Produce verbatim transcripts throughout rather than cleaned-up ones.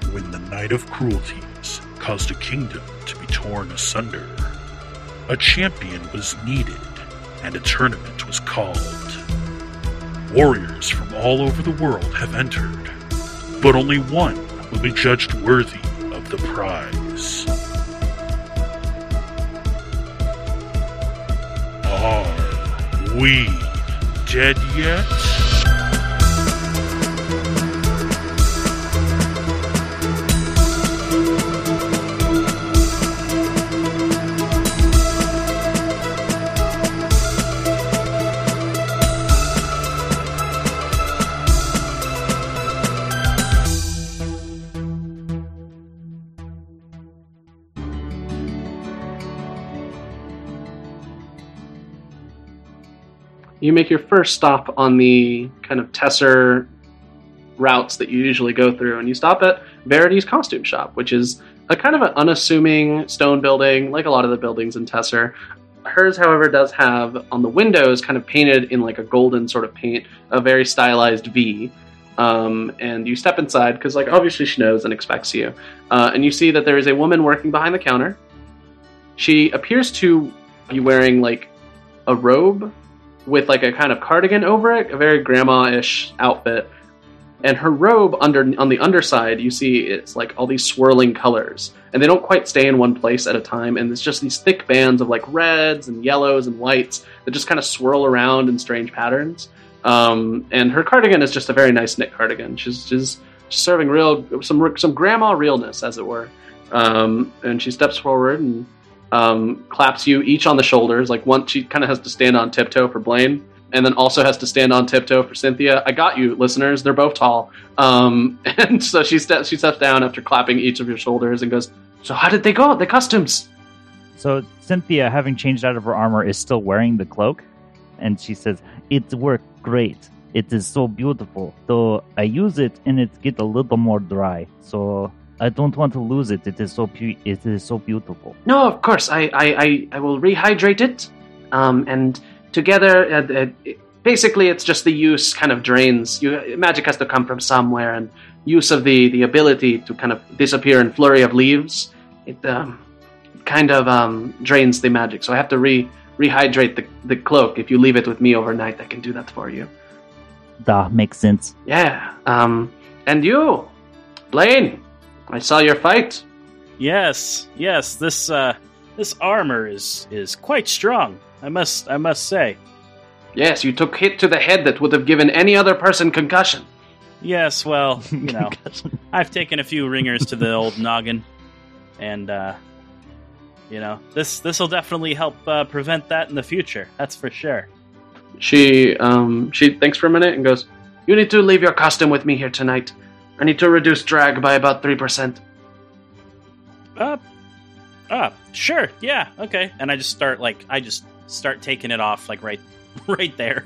when the Night of Cruelties caused a kingdom to be torn asunder. A champion was needed, and a tournament was called. Warriors from all over the world have entered, but only one will be judged worthy of the prize. Are we dead yet? You make your first stop on the kind of Tesser routes that you usually go through, and you stop at Verity's costume shop, which is a kind of an unassuming stone building, like a lot of the buildings in Tesser. Hers, however, does have, on the windows, kind of painted in like a golden sort of paint, a very stylized V. Um, and you step inside, because like obviously she knows and expects you. Uh, and you see that there is a woman working behind the counter. She appears to be wearing like a robe with like a kind of cardigan over it, a very grandma-ish outfit. And her robe, under on the underside, you see it's like all these swirling colors. And they don't quite stay in one place at a time, and it's just these thick bands of like reds and yellows and whites that just kind of swirl around in strange patterns. Um, and her cardigan is just a very nice knit cardigan. She's, she's, she's serving real some some grandma realness, as it were. Um, and she steps forward and Um, claps you each on the shoulders. Like one, she kind of has to stand on tiptoe for Blaine, and then also has to stand on tiptoe for Cynthia. I got you, listeners. They're both tall. Um, and so she steps she steps down after clapping each of your shoulders and goes, "So how did they go? The costumes?" So Cynthia, having changed out of her armor, is still wearing the cloak, and she says, "It worked great. It is so beautiful. Though I use it and it get a little more dry. So I don't want to lose it. It is so pu- it is so beautiful." No, of course. I I, I, I will rehydrate it. Um, and together, uh, uh, basically, it's just the use kind of drains. You, magic has to come from somewhere, and use of the, the ability to kind of disappear in flurry of leaves, it um, kind of um, drains the magic. So I have to re rehydrate the, the cloak. If you leave it with me overnight, I can do that for you. That makes sense. Yeah. Um, and you, Blaine, I saw your fight. Yes, yes. This uh, this armor is is quite strong. I must I must say. Yes, you took hit to the head that would have given any other person concussion. Yes, well, you know, I've taken a few ringers to the old noggin, and uh, you know, this this will definitely help uh, prevent that in the future. That's for sure. She um she thinks for a minute and goes, "You need to leave your costume with me here tonight. I need to reduce drag by about three percent." Uh, uh, sure, yeah, okay. And I just start, like, I just start taking it off, like, right right there.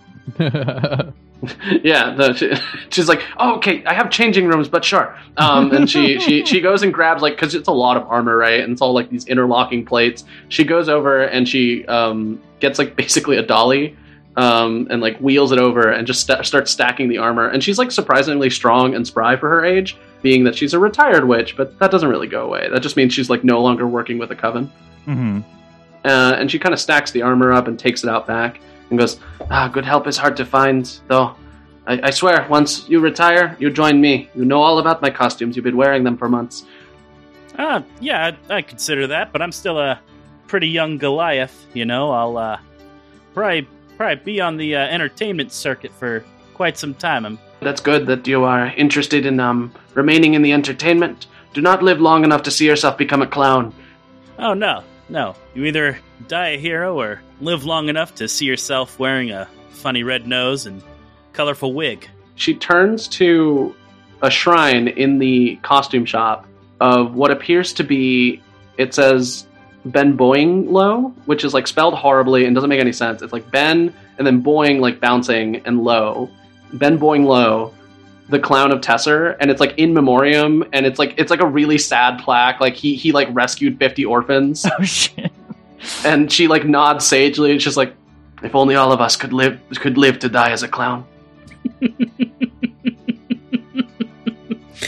Yeah, the, she, she's like, "Oh, okay, I have changing rooms, but sure." Um, and she, she, she goes and grabs, like, because it's a lot of armor, right? And it's all, like, these interlocking plates. She goes over and she um, gets, like, basically a dolly. Um, and like wheels it over and just st- starts stacking the armor. And she's like surprisingly strong and spry for her age, being that she's a retired witch, but that doesn't really go away. That just means she's like no longer working with a coven. Mm-hmm. Uh, and she kind of stacks the armor up and takes it out back and goes, "Ah, good help is hard to find, though. I, I swear, once you retire, you join me. You know all about my costumes. You've been wearing them for months." Uh, yeah, I, I consider that, but I'm still a pretty young Goliath, you know. I'll uh, probably... Probably be on the uh, entertainment circuit for quite some time. I'm... That's good that you are interested in um, remaining in the entertainment. Do not live long enough to see yourself become a clown. Oh, no, no. You either die a hero or live long enough to see yourself wearing a funny red nose and colorful wig. She turns to a shrine in the costume shop of what appears to be, it says Ben Boing Low, which is like spelled horribly and doesn't make any sense. It's like Ben and then Boing, like bouncing, and Low. Ben Boing Low, the clown of Tesser, and it's like in memoriam, and it's like it's like a really sad plaque. Like he he like rescued fifty orphans. Oh shit! And she like nods sagely, and she's like, "If only all of us could live could live to die as a clown."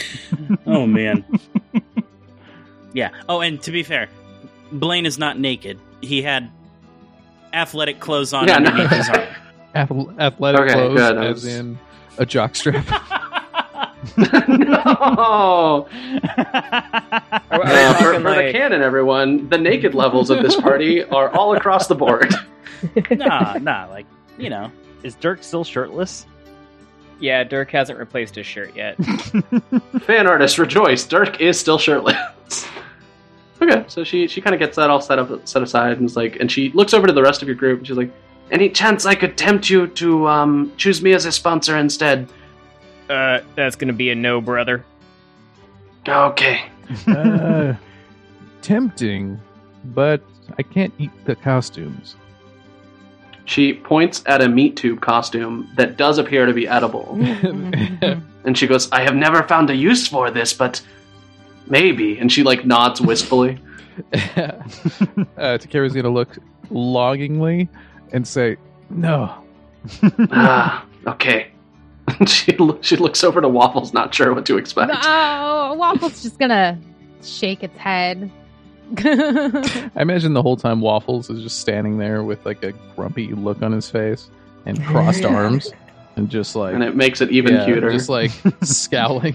Oh, man. Yeah. Oh, and to be fair, Blaine is not naked. He had athletic clothes on Yeah, no. underneath his arm. Ath- athletic Okay, clothes, good. I as was- in a jockstrap. No! Are, are we Uh, for talking for the like, canon, everyone, the naked levels of this party are all across the board. Nah, nah, like, you know. Is Dirk still shirtless? yeah, Dirk hasn't replaced his shirt yet. Fan artists rejoice. Dirk is still shirtless. Okay, so she she kind of gets that all set up, set aside, and is like, and she looks over to the rest of your group, and she's like, "Any chance I could tempt you to um choose me as a sponsor instead?" Uh, that's gonna be a no, brother. Okay. uh, tempting, but I can't eat the costumes. She points at a meat tube costume that does appear to be edible, and she goes, "I have never found a use for this, but maybe." And she like nods wistfully. uh, Takera's gonna look longingly and say, "No." Ah, okay. she lo- she looks over to Waffles, not sure what to expect. Oh, Waffle's just gonna shake its head. I imagine the whole time Waffles is just standing there with like a grumpy look on his face and crossed arms and just like, And it makes it even yeah, cuter. just like scowling.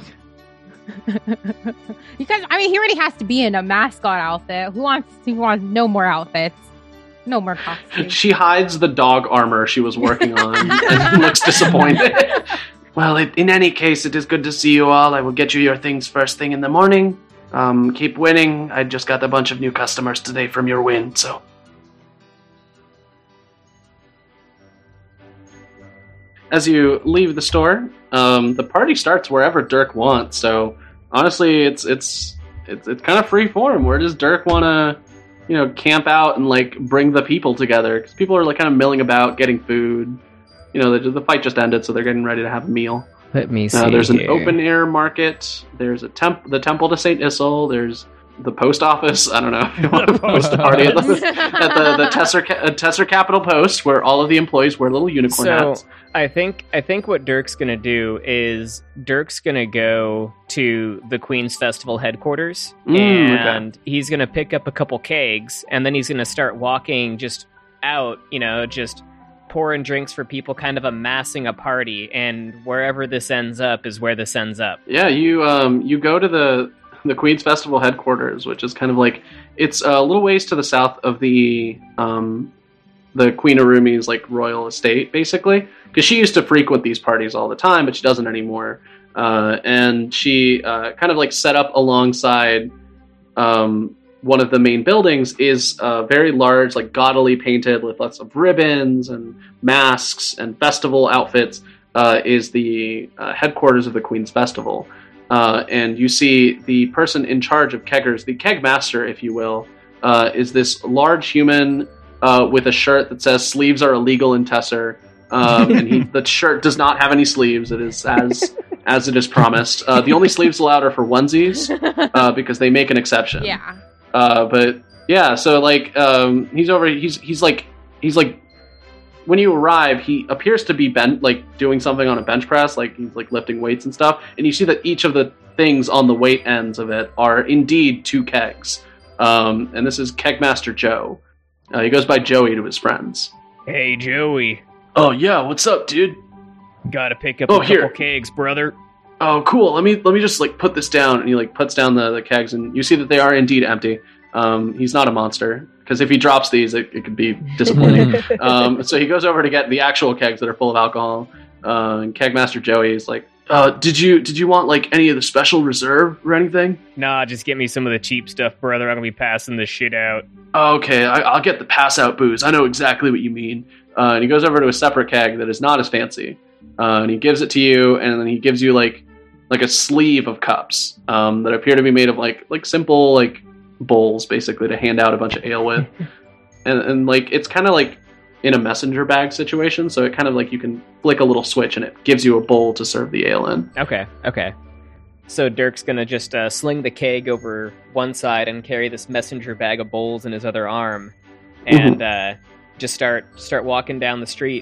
You guys, I mean, he already has to be in a mascot outfit. Who wants? Who wants no more outfits? No more costumes. She hides the dog armor she was working on and looks disappointed. Well, it, in any case, it is good to see you all. I will get you your things first thing in the morning. Um, keep winning. I just got a bunch of new customers today from your win, so. As you leave the store, um, the party starts wherever Dirk wants. So honestly, it's it's it's it's kind of free form. Where does Dirk want to, you know, camp out and like bring the people together? Because people are like kind of milling about, getting food. You know, the, the fight just ended, so they're getting ready to have a meal. Let me see. Uh, there's an here. open air market. There's a temp, the temple to Saint Issel. There's the post office. I don't know if you want to post a party at the at the the Tesser ca- uh, Tesser Capital Post, where all of the employees wear little unicorn So hats. I think I think what Dirk's gonna do is Dirk's gonna go to the Queen's Festival headquarters Mm, and he's gonna pick up a couple kegs and then he's gonna start walking just out, you know, just pouring drinks for people, kind of amassing a party, and wherever this ends up is where this ends up. Yeah, you um you go to the the Queen's Festival headquarters, which is kind of like it's a little ways to the south of the um the Queen Arumi's like royal estate, basically, because she used to frequent these parties all the time, but she doesn't anymore. Uh, and she uh, kind of like set up alongside um, one of the main buildings is a very large, like gaudily painted with lots of ribbons and masks and festival outfits. Uh, is the uh, headquarters of the Queen's Festival. Uh, and you see the person in charge of keggers, the keg master, if you will, uh, is this large human uh, with a shirt that says "Sleeves are illegal in Tesser," um, and he, the shirt does not have any sleeves. It is as as it is promised. Uh, the only sleeves allowed are for onesies uh, because they make an exception. Yeah. Uh, but yeah, so like um, he's over. He's he's like he's like. When you arrive, he appears to be bent, like doing something on a bench press, like he's like lifting weights and stuff. And you see that each of the things on the weight ends of it are indeed two kegs. Um, and this is Kegmaster Joe. Uh, he goes by Joey to his friends. Hey, Joey, Oh yeah, what's up, dude? gotta pick up Oh, a couple here. kegs, brother. Oh, cool. Let me let me just like put this down. And he like puts down the, the kegs, and you see that they are indeed empty. Um, he's not a monster, because if he drops these, it, it could be disappointing. um, so he goes over to get the actual kegs that are full of alcohol. Uh, and Kegmaster Joey is like, uh, "Did you did you want like any of the special reserve or anything?" Nah, just get me some of the cheap stuff, brother. I'm gonna be passing this shit out. Okay, I, I'll get the pass out booze. I know exactly what you mean. Uh, and he goes over to a separate keg that is not as fancy, uh, and he gives it to you, and then he gives you like like a sleeve of cups um, that appear to be made of like like simple like bowls, basically, to hand out a bunch of ale with. and and like it's kind of like in a messenger bag situation, so it kind of like you can flick a little switch and it gives you a bowl to serve the ale in. Okay, okay. So Dirk's gonna just uh, sling the keg over one side and carry this messenger bag of bowls in his other arm, and uh, just start start walking down the street.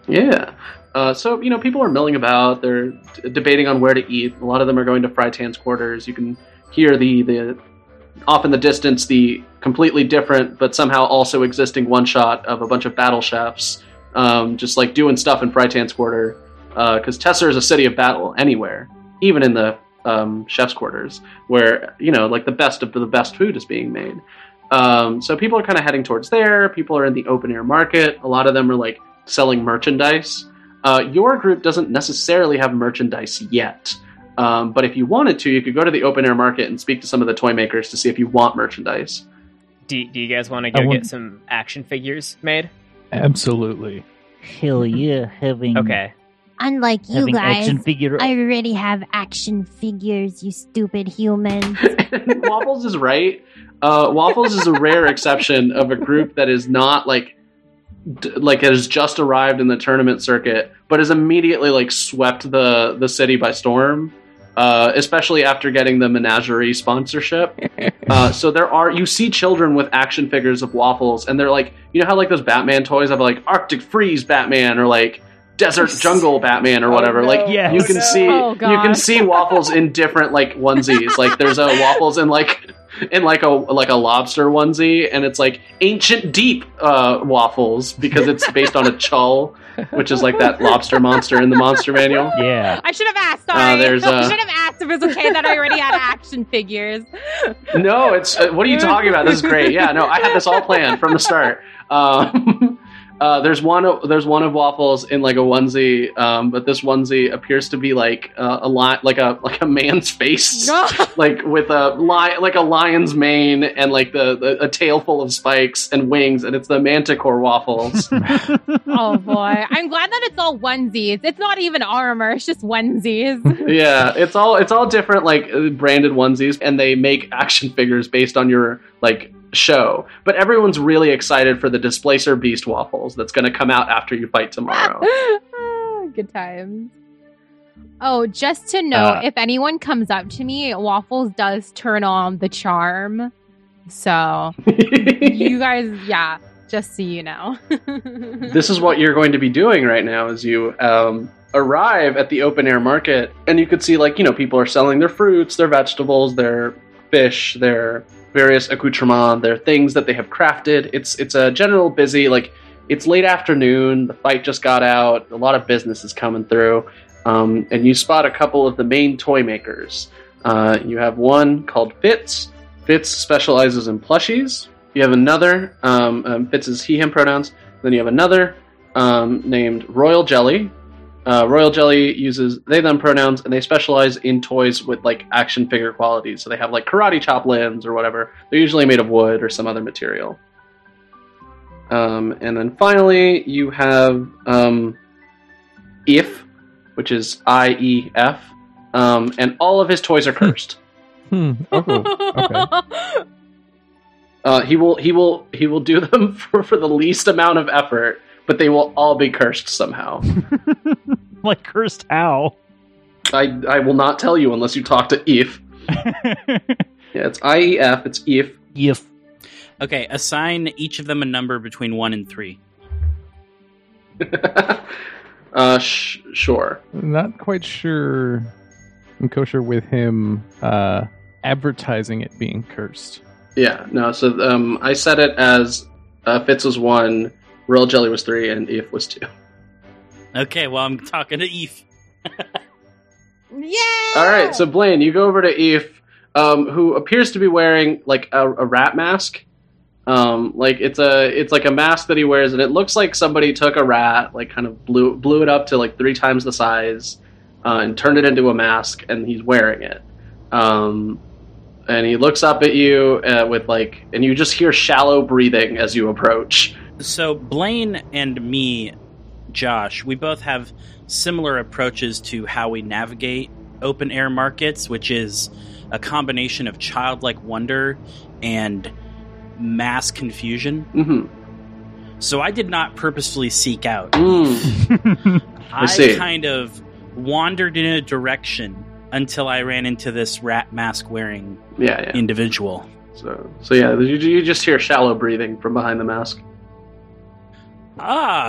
Yeah. Uh, so, you know, people are milling about. They're d- debating on where to eat. A lot of them are going to Frytan's quarters. You can hear the, the off in the distance, the completely different but somehow also existing one-shot of a bunch of battle chefs um, just, like, doing stuff in Frytan's quarter. Because uh, Tesser is a city of battle anywhere, even in the um, chef's quarters, where, you know, like, the best of the best food is being made. Um, so people are kind of heading towards there. People are in the open-air market. A lot of them are, like, selling merchandise. Uh, your group doesn't necessarily have merchandise yet, um, but if you wanted to, you could go to the open-air market and speak to some of the toy makers to see if you want merchandise. Do, do you guys want to go want- get some action figures made? Absolutely. Hell yeah, having Okay. Unlike you having guys, action figure. I already have action figures, you stupid humans. Waffles is right. Uh, Waffles is a rare exception of a group that is not like d- like has just arrived in the tournament circuit, but has immediately like swept the the city by storm. Uh, especially after getting the Menagerie sponsorship. Uh, so there are, you see children with action figures of Waffles, and they're like, you know how like those Batman toys have like Arctic Freeze Batman or like Desert Jungle Batman or whatever. Oh, no. Like Yes. you can see, Oh, you can God. see Waffles in different like onesies. Like there's a Waffles in like in like a like a lobster onesie, and it's like Ancient Deep uh, Waffles because it's based on a chull, which is like that lobster monster in the monster manual. Yeah. I should have asked. Uh, Sorry, there's, I uh, should have asked if it's okay that I already had action figures. No, it's uh, what are you talking about? This is great. Yeah, no, I had this all planned from the start. Um, uh, there's one. Of, there's one of Waffles in like a onesie, um, but this onesie appears to be like uh, a li- like a like a man's face, like with a li- like a lion's mane and like the, the a tail full of spikes and wings, and it's the Manticore Waffles. Oh boy, I'm glad that it's all onesies. It's not even armor; it's just onesies. Yeah, it's all it's all different like uh, branded onesies, and they make action figures based on your like show. But everyone's really excited for the Displacer Beast Waffles that's going to come out after you fight tomorrow. Ah, good times. Oh, just to note, Uh, if anyone comes up to me, Waffles does turn on the charm. So you guys, yeah, just so you know. This is what you're going to be doing right now as you um, arrive at the open air market, and you could see like, you know, people are selling their fruits, their vegetables, their fish, their various accoutrements, their things that they have crafted. It's it's a general busy, like it's late afternoon, the fight just got out, a lot of business is coming through, um, and you spot a couple of the main toy makers. Uh, you have one called Fitz. Fitz specializes in plushies. You have another, um, um, Fitz is he, him pronouns. Then you have another um, named Royal Jelly. Uh, Royal Jelly uses they, them pronouns, and they specialize in toys with, like, action figure qualities. So they have, like, karate chop limbs or whatever. They're usually made of wood or some other material. Um, and then finally, you have um, If, which is I E F. Um, and all of his toys are cursed. Hmm. Oh, okay. Uh, he will he will he will do them for, for the least amount of effort, but they will all be cursed somehow. Like cursed how? I I will not tell you unless you talk to If. Yeah, it's I E F. It's If. If Okay, assign each of them a number between one and three. uh, sh- sure. Not quite sure I'm kosher with him uh, advertising it being cursed. Yeah, no. So um, I set it as uh, Fitz was one, Royal Jelly was three, and If was two. Okay, well, I'm talking to Eve. Yeah. All right, so Blaine, you go over to If, um, who appears to be wearing like a, a rat mask. Um, like it's a it's like a mask that he wears, and it looks like somebody took a rat, like kind of blew blew it up to like three times the size, uh, and turned it into a mask, and he's wearing it. Um, and he looks up at you uh, with like, and you just hear shallow breathing as you approach. So Blaine and me, Josh, we both have similar approaches to how we navigate open air markets, which is a combination of childlike wonder and mass confusion. Mm-hmm. So I did not purposefully seek out. Mm. I see. kind of wandered in a direction until I ran into this rat mask wearing Yeah, yeah. individual. So, so yeah, you, you just hear shallow breathing from behind the mask. Ah,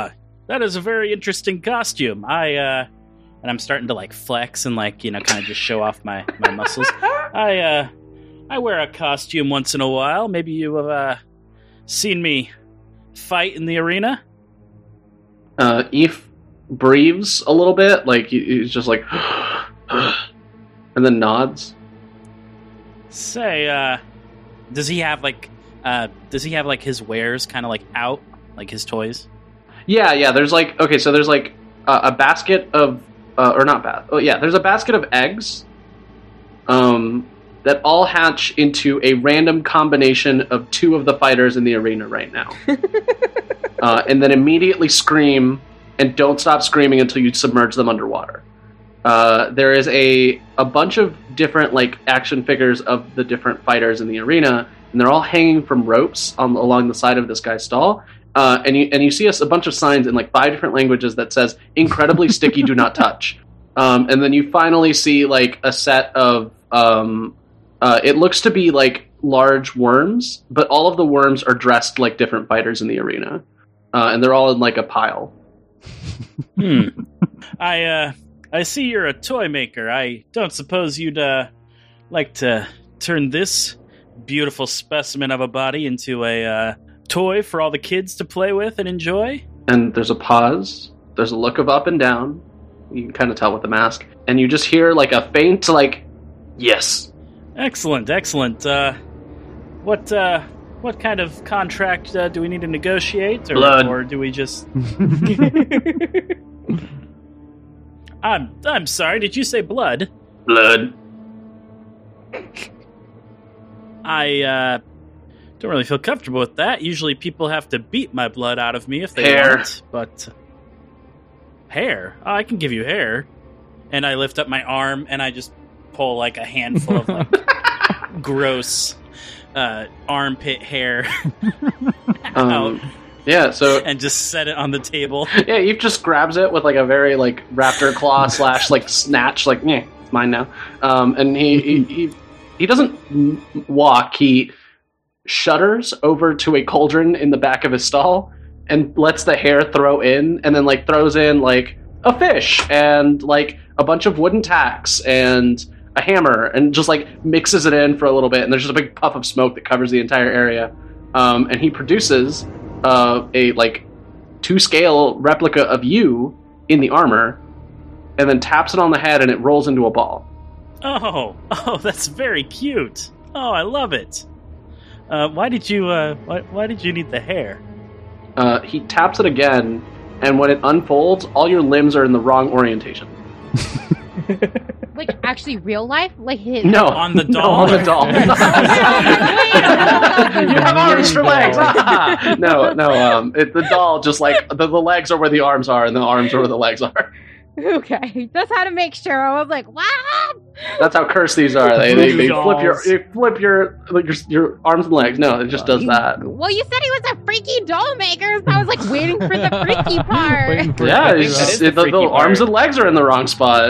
that is a very interesting costume. I, uh, and I'm starting to, like, flex and, like, you know, kind of just show off my, my muscles. I, uh, I wear a costume once in a while. Maybe you have, uh, seen me fight in the arena? Uh, Eve breathes a little bit, like, he, he's just like, and then nods. Say, uh, does he have, like, uh, does he have, like, his wares kind of, like, out? Like, his toys? Yeah, yeah, there's, like, okay, so there's, like, uh, a basket of, uh, or not bad, oh, yeah, there's a basket of eggs, um, that all hatch into a random combination of two of the fighters in the arena right now. uh, and then immediately scream, and don't stop screaming until you submerge them underwater. Uh, there is a, a bunch of different, like, action figures of the different fighters in the arena, and they're all hanging from ropes on, along the side of this guy's stall. Uh, and you and you see us a bunch of signs in like five different languages that says "incredibly sticky, do not touch." Um, and then you finally see like a set of um, uh, it looks to be like large worms, but all of the worms are dressed like different fighters in the arena, uh, and they're all in like a pile. Hmm. I uh, I see you're a toy maker. I don't suppose you'd uh, like to turn this beautiful specimen of a body into a uh, toy for all the kids to play with and enjoy? And there's a pause. There's a look of up and down. You can kind of tell with the mask. And you just hear like a faint, like, yes. Excellent, excellent. Uh, what uh, what kind of contract uh, do we need to negotiate? Or, Blood. Or do we just... I'm, I'm sorry, did you say blood? Blood. I, uh... don't really feel comfortable with that. Usually people have to beat my blood out of me if they Hair. want. But hair? Oh, I can give you hair. And I lift up my arm and I just pull like a handful of like gross uh, armpit hair out Um, yeah, so and just set it on the table. yeah, Eve just grabs it with like a very like raptor claw slash like snatch, like yeah, it's mine now. Um, and he, he he he doesn't walk. He shudders over to a cauldron in the back of his stall and lets the hair throw in, and then like throws in like a fish and like a bunch of wooden tacks and a hammer, and just like mixes it in for a little bit, and there's just a big puff of smoke that covers the entire area. Um, and he produces uh, a like two scale replica of you in the armor, and then taps it on the head, and it rolls into a ball. Oh, oh, that's very cute. Oh, I love it. Uh, why did you? Uh, why, why did you need the hair? Uh, he taps it again, and when it unfolds, all your limbs are in the wrong orientation. Like, actually real life? Like his... No, On the no, doll? on the doll. You have arms for legs. no, no. Um, it, the doll just like the, the legs are where the arms are, and the arms are where the legs are. Okay, just had to make sure. I was like, what? That's how cursed these are. They they, they flip your Dolls. they flip your, like, your your arms and legs. No, it just does that. Well, you said he was a freaky doll maker, so I was like waiting for the freaky part. Waiting for Yeah, it. it's that just, is the it- the, the freaky part. arms and legs are in the wrong spot.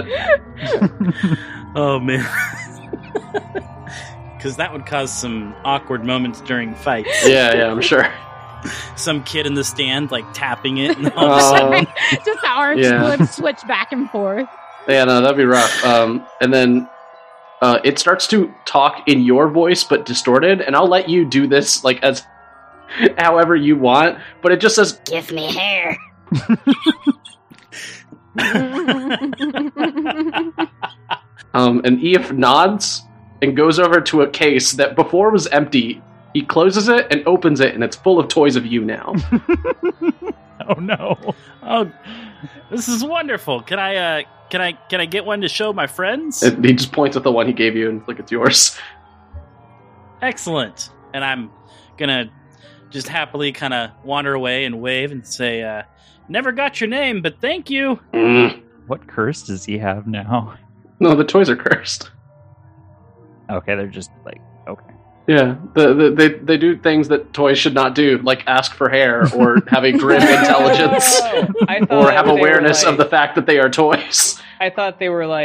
Oh man, because that would cause some awkward moments during fights. Yeah, yeah, I'm sure. Some kid in the stand like tapping it. And all of a sudden, Um, Just the arms Yeah. would switch back and forth. Yeah, no, that'd be rough. Um, and then uh, it starts to talk in your voice, but distorted. And I'll let you do this like as however you want. But it just says, Give me hair. um, and Eve nods and goes over to a case that before was empty. He closes it and opens it, and it's full of toys of you now. Oh no. oh, this is wonderful. Can I? Uh, can I? Can I get one to show my friends? And he just points at the one he gave you and like it's yours. Excellent. And I'm gonna just happily kind of wander away and wave and say, uh, "Never got your name, but thank you." Mm. What curse does he have now? No, the toys are cursed. Okay, they're just like, okay. Yeah, the, the, they they do things that toys should not do, like ask for hair or have a grim intelligence Oh, I or thought have they were awareness like- of the fact that they are toys. I thought they were like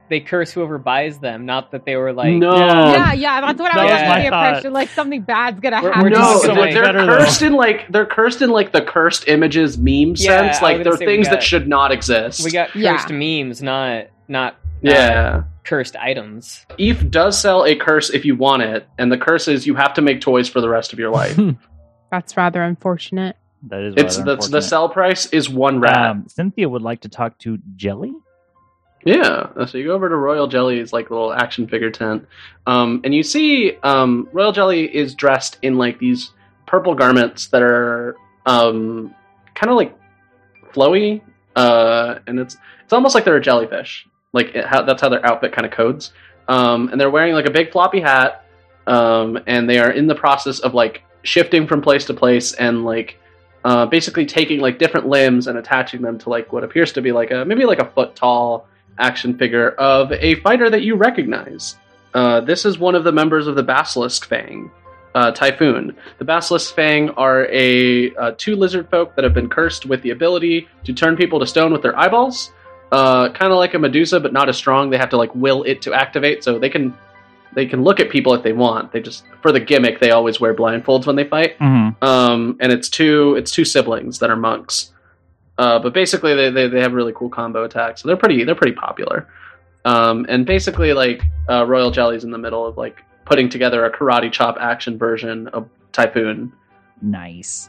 they curse whoever buys them, not that they were like no. Yeah, yeah, that's what That I was was under my the thought. impression. Like something bad's gonna We're- happen. we're No, just they're, like- they're better, cursed in like they're cursed in like the cursed images meme Yeah, sense. I Like was they're gonna say we things got- that should not exist. we got Yeah. cursed memes, not not yeah. uh, cursed items. Eve does sell a curse if you want it, and the curse is you have to make toys for the rest of your life. That's rather unfortunate. That is it's rather that's the unfortunate. sell price is one rat. Um, Cynthia would like to talk to Jelly. Yeah, uh, so you go over to Royal Jelly's like little action figure tent, um, and you see um, Royal Jelly is dressed in like these purple garments that are um, kind of like flowy, uh, and it's it's almost like they're a jellyfish. Like it, how, that's how their outfit kind of codes, um, and they're wearing like a big floppy hat, um, and they are in the process of like shifting from place to place and like uh, basically taking like different limbs and attaching them to like what appears to be like a maybe like a foot tall action figure of a fighter that you recognize. Uh, this is one of the members of the Basilisk Fang, uh, Typhoon. The Basilisk Fang are a uh, two lizard folk that have been cursed with the ability to turn people to stone with their eyeballs. Uh, kind of like a Medusa, but not as strong. They have to like will it to activate, so they can they can look at people if they want. They just for the gimmick they always wear blindfolds when they fight. Mm-hmm. Um, and it's two it's two siblings that are monks. Uh, but basically, they, they they have really cool combo attacks. So they're pretty they're pretty popular. Um, and basically, like uh, Royal Jelly's in the middle of like putting together a karate chop action version of Typhoon. Nice.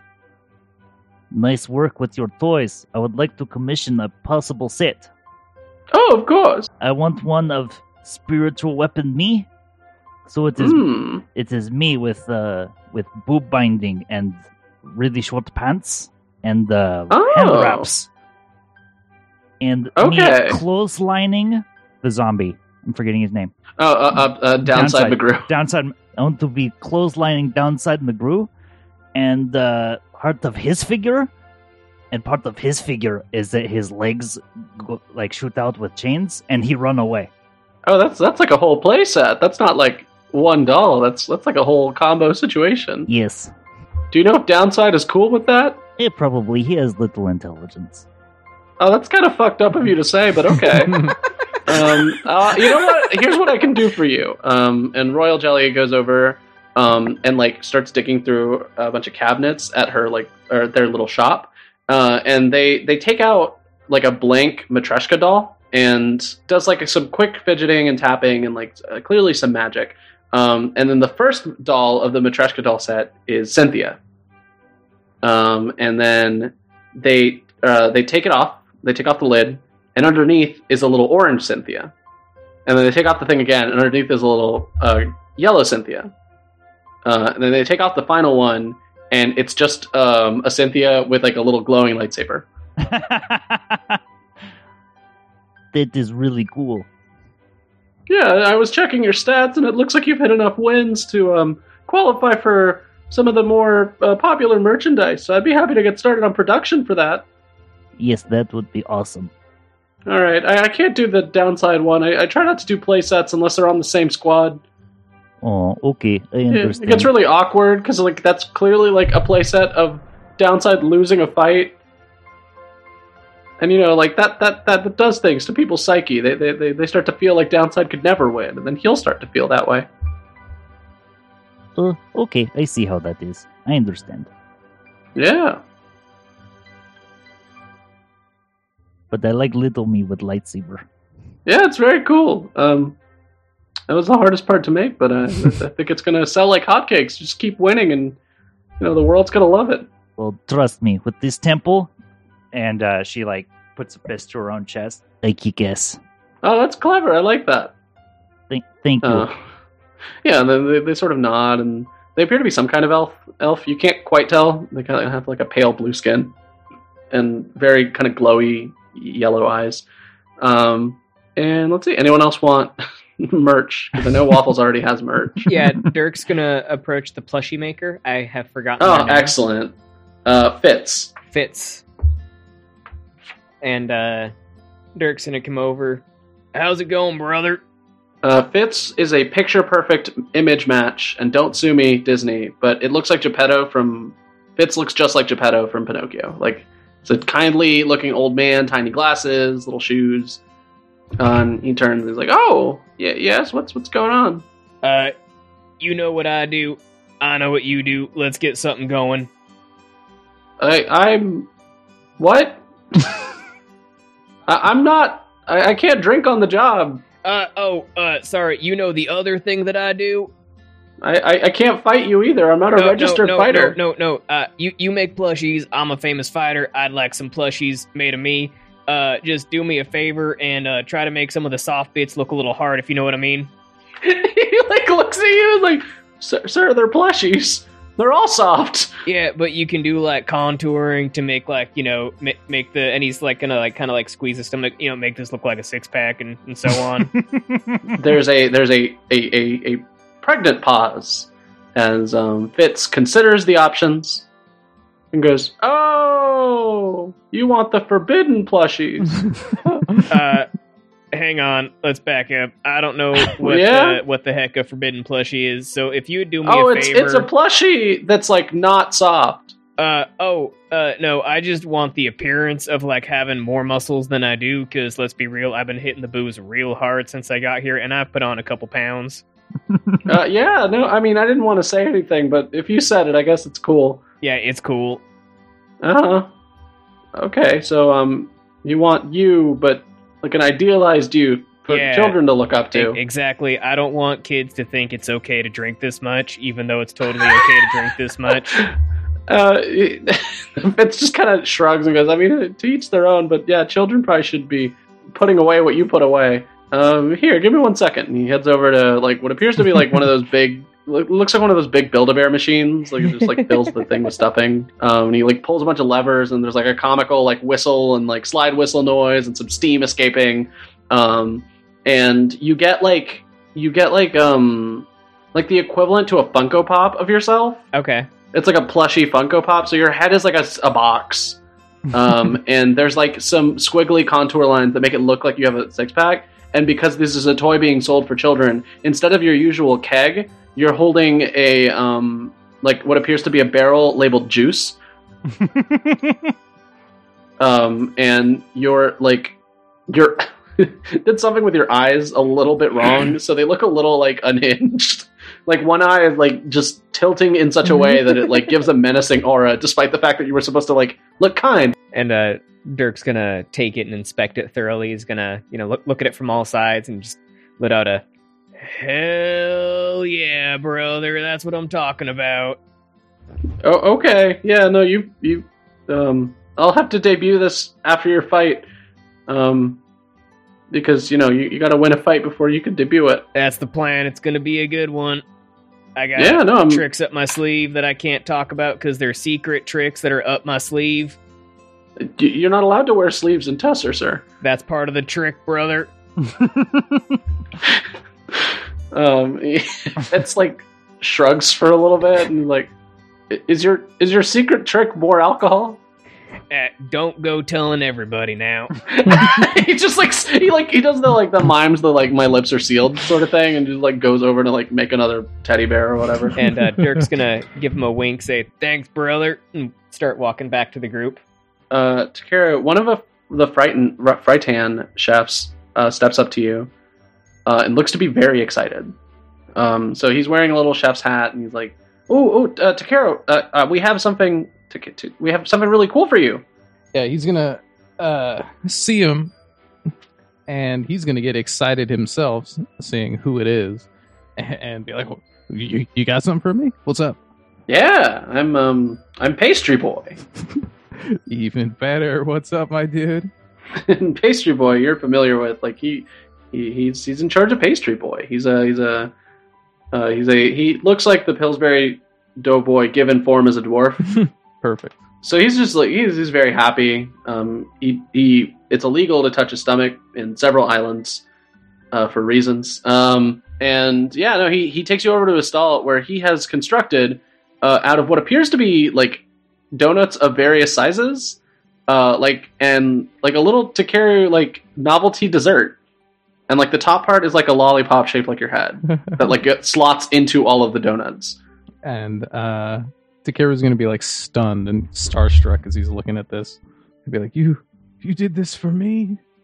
Nice work with your toys. I would like to commission a possible set. Oh, of course. I want one of spiritual weapon me. So it is Hmm. it is me with uh with boob binding and really short pants and uh, Oh. hand wraps. And Okay. me clotheslining the zombie. I'm forgetting his name. Oh, uh, uh, uh, downside, McGrew. Downside. I want to be clotheslining downside McGrew, and uh, part of his figure, and part of his figure is that his legs go, like shoot out with chains, and he run away. Oh, that's that's like a whole play set. That's not like one doll. That's that's like a whole combo situation. Yes, Do you know if Downside is cool with that? it probably he has little intelligence. Oh, that's kind of fucked up of you to say, but okay. um, uh, you know what? Here's what I can do for you. Um, and Royal Jelly goes over um, and like starts digging through a bunch of cabinets at her like or their little shop, uh, and they they take out like a blank Matryoshka doll and does like some quick fidgeting and tapping and like uh, clearly some magic. Um, and then the first doll of the Matryoshka doll set is Cynthia. Um, and then they uh, they take it off. They take off the lid, and underneath is a little orange Cynthia. And then they take off the thing again, and underneath is a little uh, yellow Cynthia. Uh, and then they take off the final one, and it's just um, a Cynthia with like a little glowing lightsaber. That is really cool. Yeah, I was checking your stats, and it looks like you've hit enough wins to um, qualify for some of the more uh, popular merchandise. So I'd be happy to get started on production for that. Yes, that would be awesome. All right, I, I can't do the downside one. I, I try not to do play sets unless they're on the same squad. Oh, okay, I Yeah, understand. it gets really awkward because like that's clearly like a playset of Downside losing a fight, and you know like that that that, that does things to people's psyche. They, they they they start to feel like Downside could never win, and then he'll start to feel that way. Uh, okay, I see how that is. I understand. Yeah, But I like little me with lightsaber. yeah, it's very cool. Um, that was the hardest part to make, but uh, I think it's gonna sell like hotcakes. Just keep winning, and you know the world's gonna love it. Well, trust me, with this temple, and uh, she like puts a fist to her own chest. I kick ass. Oh, that's clever. I like that. Thank, thank you. Uh, yeah, and then they, they sort of nod, and they appear to be some kind of elf. Elf, you can't quite tell. They kind of have like a pale blue skin and very kind of glowy yellow eyes. Um, and let's see, anyone else want merch? Because I know Waffles already has merch. Yeah, Dirk's gonna approach the plushie maker. I have forgotten. Oh, their name. excellent. Uh, Fitz. Fitz. And uh, Dirk's gonna come over. How's it going, brother? Uh, Fitz is a picture-perfect image match, and don't sue me, Disney, but it looks like Geppetto from... Fitz looks just like Geppetto from Pinocchio. Like, it's a kindly-looking old man, tiny glasses, little shoes. Uh, and he turns and he's like, "Oh, yeah, yes. What's what's going on?" Uh, you know what I do. I know what you do. Let's get something going. I I'm what? I, I'm not. I, I can't drink on the job. Uh oh. Uh, sorry. You know the other thing that I do. I, I, I can't fight you either. I'm not a no, registered no, no, fighter. No, no, no. Uh, you you make plushies. I'm a famous fighter. I'd like some plushies made of me. Uh, just do me a favor and uh, try to make some of the soft bits look a little hard, if you know what I mean. He like looks at you and like, sir, sir, they're plushies. They're all soft. Yeah, but you can do like contouring to make like you know ma- make the and he's like gonna like kind of like squeeze the stomach, you know, make this look like a six pack and, and so on. there's a there's a a, a, a pregnant pause as um, Fitz considers the options and goes, "Oh, you want the forbidden plushies?" uh, hang on, let's back up. I don't know what Yeah? the, what the heck a forbidden plushie is. So if you would do me Oh, a it's favor, it's a plushie that's like not soft. Uh oh, uh no, I just want the appearance of like having more muscles than I do, because let's be real, I've been hitting the booze real hard since I got here, and I've put on a couple pounds. uh, yeah, no, I mean I didn't want to say anything, but if you said it, I guess it's cool. Yeah, it's cool. Uh huh. Okay, so um, you want you, but like an idealized you for Yeah. children to look up to. E- exactly. I don't want kids to think it's okay to drink this much, even though it's totally okay to drink this much. Uh, Fitz just kind of shrugs and goes, "I mean, to each their own, but yeah, children probably should be putting away what you put away." Um, here, give me one second. And he heads over to like what appears to be like one of those big, look- looks like one of those big Build-A-Bear machines. Like it just like fills the thing with stuffing. Um, and he like pulls a bunch of levers, and there's like a comical like whistle and like slide whistle noise and some steam escaping. Um, and you get like you get like um like the equivalent to a Funko Pop of yourself. Okay. It's like a plushy Funko Pop, so your head is like a, a box. Um, and there's like some squiggly contour lines that make it look like you have a six pack. And because this is a toy being sold for children, instead of your usual keg, you're holding a um, like what appears to be a barrel labeled juice. um, and you're like you're did something with your eyes a little bit wrong, so they look a little like unhinged. Like one eye is like just tilting in such a way that it like gives a menacing aura, despite the fact that you were supposed to like look kind. And uh, Dirk's gonna take it and inspect it thoroughly. He's gonna, you know, look look at it from all sides and just let out a hell yeah, brother. That's what I'm talking about. Oh, okay, yeah, no, you you. Um, I'll have to debut this after your fight, um, because you know you, you got to win a fight before you can debut it. That's the plan. It's gonna be a good one. I got Yeah, no, I'm- tricks up my sleeve that I can't talk about because they're secret tricks that are up my sleeve. Y- You're not allowed to wear sleeves in Tusser, sir. That's part of the trick, brother. Um, it's like shrugs for a little bit and like, is your is your secret trick more alcohol? Uh, don't go telling everybody now. he just like he like he does the like the mimes the like my lips are sealed sort of thing and just like goes over to like make another teddy bear or whatever. And uh, Dirk's gonna give him a wink, say thanks, brother, and start walking back to the group. Uh, Takara, one of the the frightened Frightan chefs uh, steps up to you uh, and looks to be very excited. Um, so he's wearing a little chef's hat and he's like, "Oh, oh, uh, Takara, uh, uh, we have something to, to we have something really cool for you." Yeah, he's gonna uh, see him, and he's gonna get excited himself, seeing who it is, and be like, "You, you got something for me? What's up?" Yeah, I'm um I'm Pastry Boy. Even better. What's up, my dude? Pastry Boy, you're familiar with like he, he he's he's in charge of Pastry Boy. He's a he's a uh, he's a he looks like the Pillsbury Doughboy given form as a dwarf. Perfect. So he's just like he's, he's very happy. Um, he he it's illegal to touch his stomach in several islands uh, for reasons. Um, and yeah, no, he he takes you over to his stall where he has constructed uh, out of what appears to be like donuts of various sizes, uh, like and like a little to carry like novelty dessert. And like the top part is like a lollipop shaped like your head that like it slots into all of the donuts. And uh, Takeru's gonna be like stunned and starstruck as he's looking at this. He'll be like, "You, you did this for me?"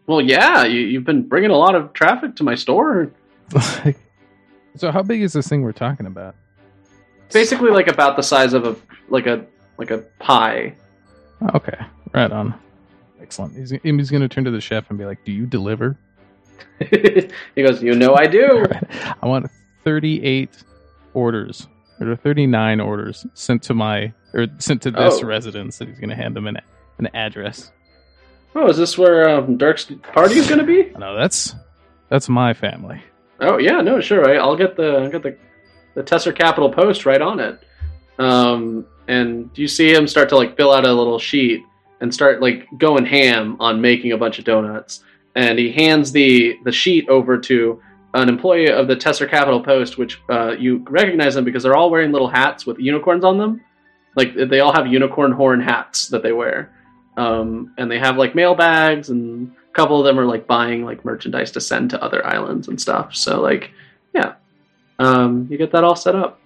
Well, yeah, you, you've been bringing a lot of traffic to my store. So how big is this thing we're talking about? Basically, like about the size of a like a like a pie. Okay, right on. Excellent. He's, he's going to turn to the chef and be like, "Do you deliver?" He goes, "You know I do." Right. I want thirty-eight orders, or thirty-nine orders sent to my or sent to this Oh. residence. And he's going to hand them an an address. Oh, is this where um, Dirk's party is going to be? No, that's that's my family. Oh yeah, no, sure. Right? I'll get the I'll get the the Tesser Capital Post right on it. Um, and you see him start to like fill out a little sheet and start like going ham on making a bunch of donuts. And he hands the the sheet over to an employee of the Tesser Capital Post, which uh, you recognize them because they're all wearing little hats with unicorns on them. Like they all have unicorn horn hats that they wear. Um, and they have like mail bags, and a couple of them are like buying like merchandise to send to other islands and stuff. So like, yeah, um, you get that all set up.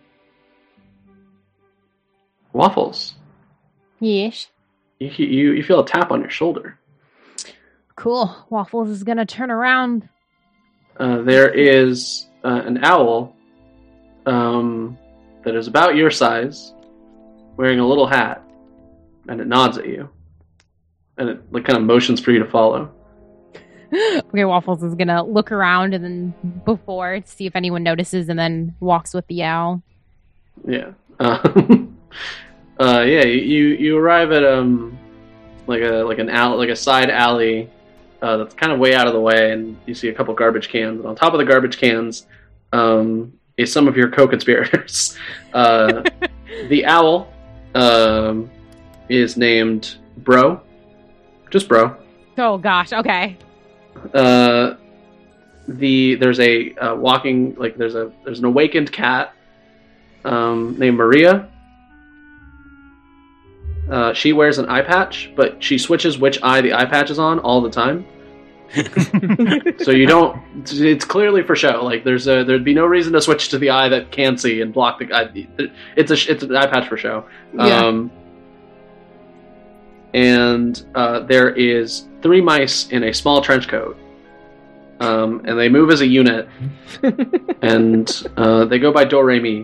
Waffles, Yeesh. you you you feel a tap on your shoulder. Cool. Waffles is gonna turn around. Uh, there is uh, an owl um, that is about your size, wearing a little hat, and it nods at you, and it like kind of motions for you to follow. Okay, Waffles is gonna look around and then before to see if anyone notices, and then walks with the owl. Yeah. Um, uh, yeah. You you arrive at um like a like an alley, like a side alley uh, that's kind of way out of the way, and you see a couple garbage cans. And on top of the garbage cans um, is some of your co-conspirators. Uh, the owl um, is named Bro, just Bro. Oh gosh. Okay. Uh, the there's a uh, walking like there's a there's an awakened cat um, named Maria. Uh, she wears an eye patch, but she switches which eye the eye patch is on all the time. So you don't. It's clearly for show. Like there's a there'd be no reason to switch to the eye that can see and block the eye. It's a it's an eye patch for show. Yeah. Um, and uh, there is three mice in a small trench coat, um, and they move as a unit, and uh, they go by Do Re Mi.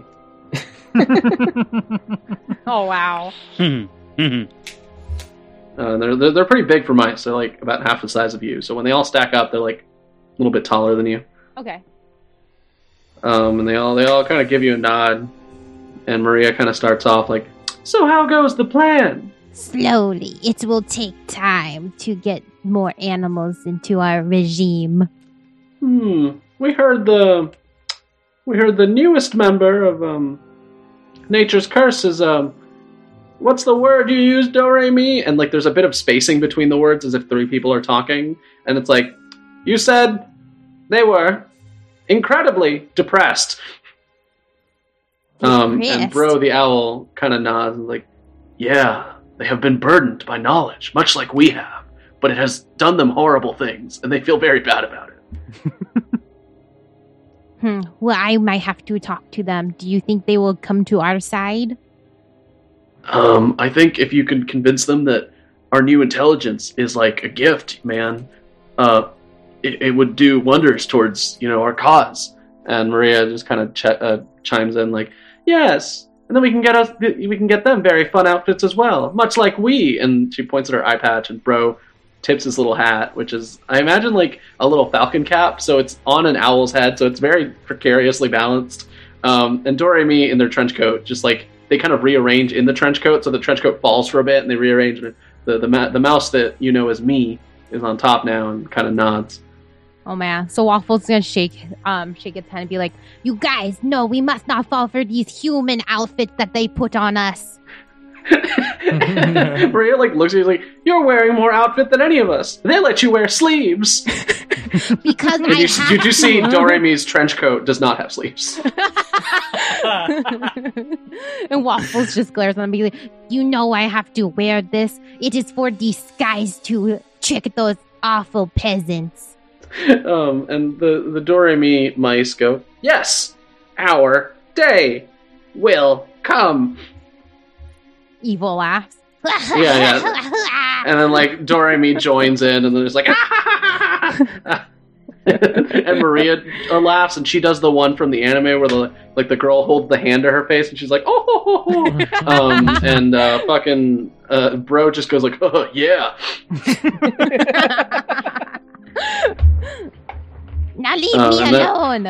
Oh wow. Hmm. Hmm. Uh, they're, they're they're pretty big for mice. They're like about half the size of you. So when they all stack up, they're like a little bit taller than you. Okay. Um, and they all they all kind of give you a nod. And Maria kind of starts off like, "So how goes the plan?" Slowly. It will take time to get more animals into our regime. Hmm. We heard the we heard the newest member of um Nature's Curse is um. What's the word you use, Do Re Mi? And like, there's a bit of spacing between the words, as if three people are talking. And it's like, you said they were incredibly depressed. Um, and Depressed? Bro the owl kind of nods and like, yeah, they have been burdened by knowledge, much like we have, but it has done them horrible things, and they feel very bad about it. Hmm. Well, I might have to talk to them. Do you think they will come to our side? Um, I think if you can convince them that our new intelligence is like a gift, man, uh, it, it would do wonders towards, you know, our cause. And Maria just kind of ch- uh, chimes in like, yes, and then we can get us, we can get them very fun outfits as well, much like we. And she points at her eye patch, and Bro tips his little hat, which is, I imagine, like a little falcon cap. So it's on an owl's head, so it's very precariously balanced. Um, and Do Re Mi in their trench coat, just like, they kind of rearrange in the trench coat, so the trench coat falls for a bit, and they rearrange. And the the ma- the mouse that you know as me is on top now and kind of nods. Oh man. So Waffles gonna shake um shake its head and be like, You guys, no, we must not fall for these human outfits that they put on us. Maria like looks at you like, you're wearing more outfit than any of us. They let you wear sleeves. Because And I you, have you do see to. Do Re Mi's trench coat does not have sleeves. and Waffles just glares at him and be like, You know I have to wear this. It is for disguise to trick those awful peasants. um, and the the Do Re Mi mice go, yes, our day will come. evil laughs. Yeah, yeah. And then like Do Re Mi joins in, and then it's like, ah, ha, ha, ha, And Maria uh, laughs, and she does the one from the anime where the like the girl holds the hand to her face, and she's like, "Oh!" oh, oh, oh. um, and uh, fucking uh, bro just goes like, "Oh yeah." Now leave Uh, me and that- alone.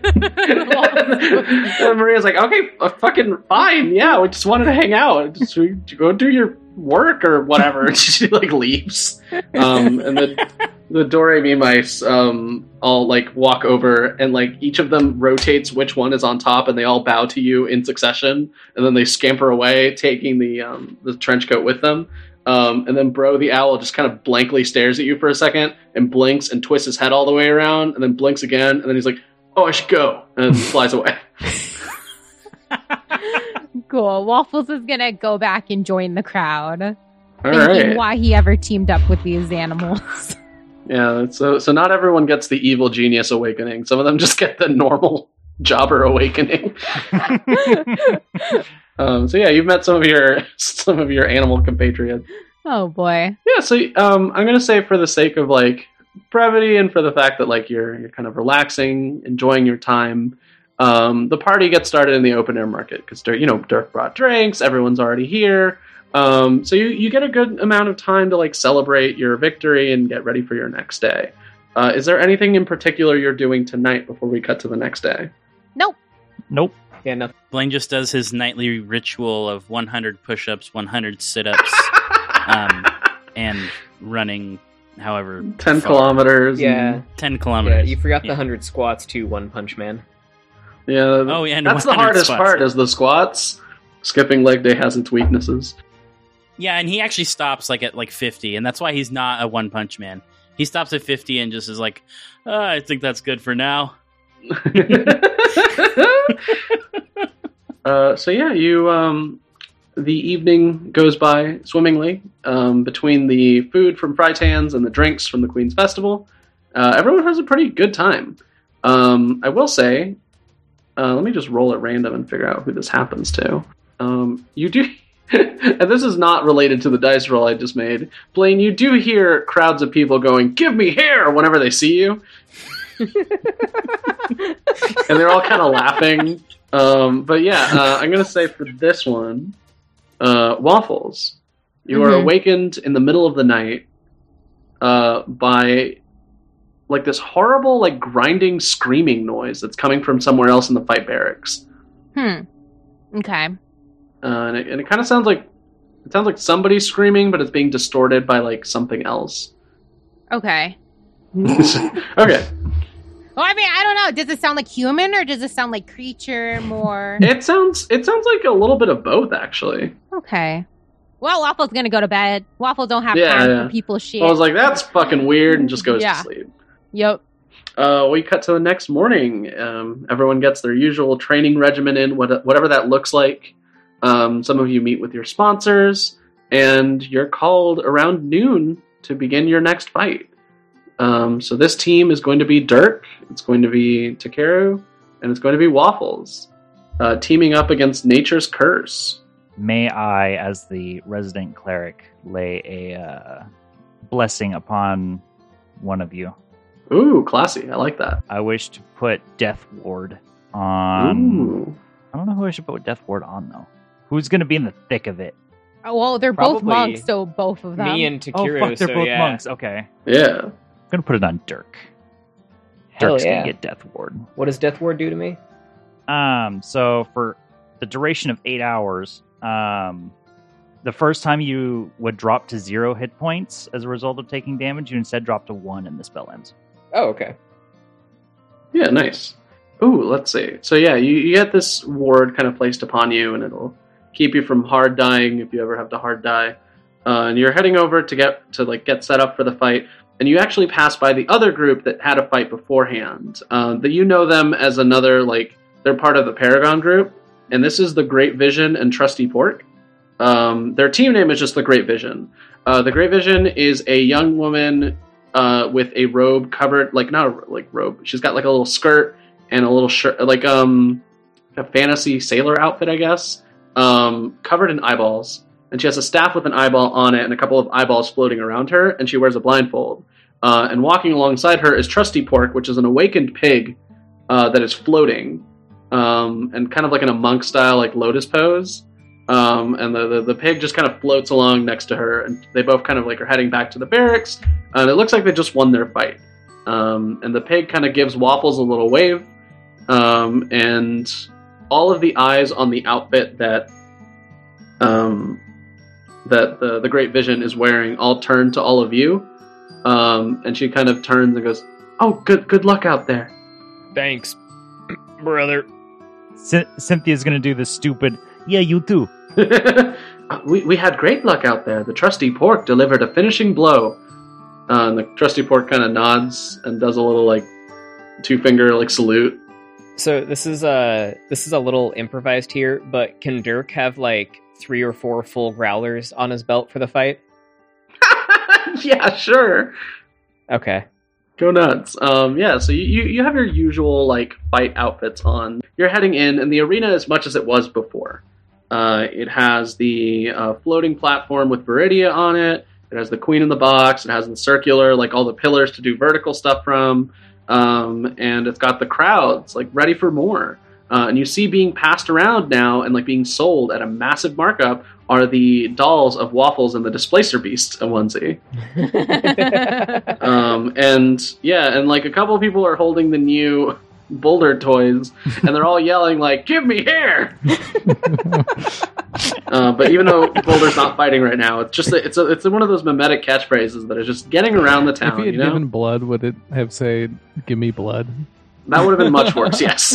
And Maria's like, "Okay, uh, fucking fine. Yeah, we just wanted to hang out. Just we, go do your work or whatever." And she like leaves. Um, and then the Doremi mice um, all like walk over, and like each of them rotates which one is on top, and they all bow to you in succession, and then they scamper away, taking the um, the trench coat with them. Um, and then Bro the owl just kind of blankly stares at you for a second and blinks and twists his head all the way around, and then blinks again, and then he's like, "Oh, I should go," and flies away. Cool. Waffles is gonna go back and join the crowd, All thinking right. why he ever teamed up with these animals. Yeah, so so not everyone gets the evil genius awakening. Some of them just get the normal jobber awakening. um, so yeah, you've met some of your some of your animal compatriots. Oh boy. Yeah, so um, I'm gonna say for the sake of like brevity and for the fact that like you're you're kind of relaxing, enjoying your time, um, the party gets started in the open air market because you know Dirk brought drinks, everyone's already here. Um, so you, you get a good amount of time to like celebrate your victory and get ready for your next day. Uh, is there anything in particular you're doing tonight before we cut to the next day? Nope. Nope. Yeah, no. Blaine just does his nightly ritual of one hundred push-ups, one hundred sit-ups, um, and running however Ten far. kilometers. Yeah, and- ten yeah. kilometers. You forgot the Yeah. hundred squats too. One Punch Man. yeah. Oh, yeah, and That's the one hundred hardest squats. part is the squats. Skipping leg day has its weaknesses. Yeah, and he actually stops like at like fifty, and that's why he's not a one punch man. He stops at fifty and just is like, oh, I think that's good for now. uh, so yeah, you um, the evening goes by swimmingly um, between the food from Frytans and the drinks from the Queen's Festival. Uh, everyone has a pretty good time. Um, I will say, uh, let me just roll at random and figure out who this happens to. Um, you do, and this is not related to the dice roll I just made. Blaine, you do hear crowds of people going, "Give me hair!" whenever they see you. And they're all kind of laughing. Um, but yeah, uh, I'm going to say for this one, uh, Waffles, you are Mhm. awakened in the middle of the night uh, by like this horrible, like grinding, screaming noise that's coming from somewhere else in the fight barracks. Hmm. Okay. Uh, and it, and it kind of sounds like it sounds like somebody's screaming, but it's being distorted by like something else. Okay. Okay, Well, I mean, I don't know. Does it sound like human or does it sound like creature more? it sounds it sounds like a little bit of both, actually. Okay. Well, Waffle's gonna go to bed. Waffle don't have Yeah, time yeah. for people's shit. I was like, that's fucking weird, and just goes Yeah. to sleep. Yep. Uh, we cut to the next morning. Um, everyone gets their usual training regimen in, what, whatever that looks like. Um, some of you meet with your sponsors, and you're called around noon to begin your next fight. Um, so this team is going to be Dirk, it's going to be Takeru, and it's going to be Waffles, uh, teaming up against Nature's Curse. May I, as the resident cleric, lay a uh, blessing upon one of you? Ooh, classy. I like that. I wish to put Death Ward on. Ooh. I don't know who I should put Death Ward on, though. Who's going to be in the thick of it? Oh, well, they're both Probably monks, so both of them. Me and Oh, Takeru. fuck, they're so both yeah. monks. Okay. Yeah. I'm going to put it on Dirk. Hell Dirk's yeah. going to get Death Ward. What does Death Ward do to me? Um, so for the duration of eight hours, um, the first time you would drop to zero hit points as a result of taking damage, you instead drop to one and the spell ends. Oh, okay. Yeah, nice. Ooh, let's see. So yeah, you, you get this ward kind of placed upon you, and it'll keep you from hard dying if you ever have to hard die. Uh, and you're heading over to get to like get set up for the fight, and you actually pass by the other group that had a fight beforehand. Uh, that you know them as another like they're part of the Paragon group, and this is the Great Vision and Trusty Pork. Um, their team name is just the Great Vision. Uh, the Great Vision is a young woman uh, with a robe covered, like not a like robe. She's got like a little skirt and a little shirt, like um, a fantasy sailor outfit, I guess, um, covered in eyeballs. And she has a staff with an eyeball on it and a couple of eyeballs floating around her, and she wears a blindfold. Uh, and walking alongside her is Trusty Pork, which is an awakened pig uh, that is floating, um, and kind of like in a monk style, like lotus pose. Um, and the, the the pig just kind of floats along next to her, and they both kind of like are heading back to the barracks. And it looks like they just won their fight. Um, and the pig kind of gives Waffles a little wave, um, and all of the eyes on the outfit that um, that the the Great Vision is wearing all turn to all of you. Um, and she kind of turns and goes, "Oh, good good luck out there." Thanks, brother. C- Cynthia's gonna do the stupid, "Yeah, you too." we we had great luck out there. The Trusty Pork delivered a finishing blow. Uh, and the Trusty Pork kind of nods and does a little like two finger like salute. So this is a this is a little improvised here, but can Dirk have like three or four full growlers on his belt for the fight? Yeah, sure. Okay. Go nuts. Um, yeah, so you, you, you have your usual like fight outfits on. You're heading in, and the arena is much as it was before. Uh, it has the uh, floating platform with Viridia on it. It has the Queen in the Box. It has the circular, like all the pillars to do vertical stuff from. Um, and it's got the crowds, like, ready for more. Uh, and you see being passed around now and, like, being sold at a massive markup are the dolls of Waffles and the Displacer Beast onesie. um, and, yeah, and, like, a couple of people are holding the new Boulder toys, and they're all yelling, like, "Give me hair!" uh, but even though Boulder's not fighting right now, it's just a, it's a, it's one of those mimetic catchphrases that is just getting around the town. If he had you know? given blood, would it have said, "Give me blood"? That would have been much worse, yes.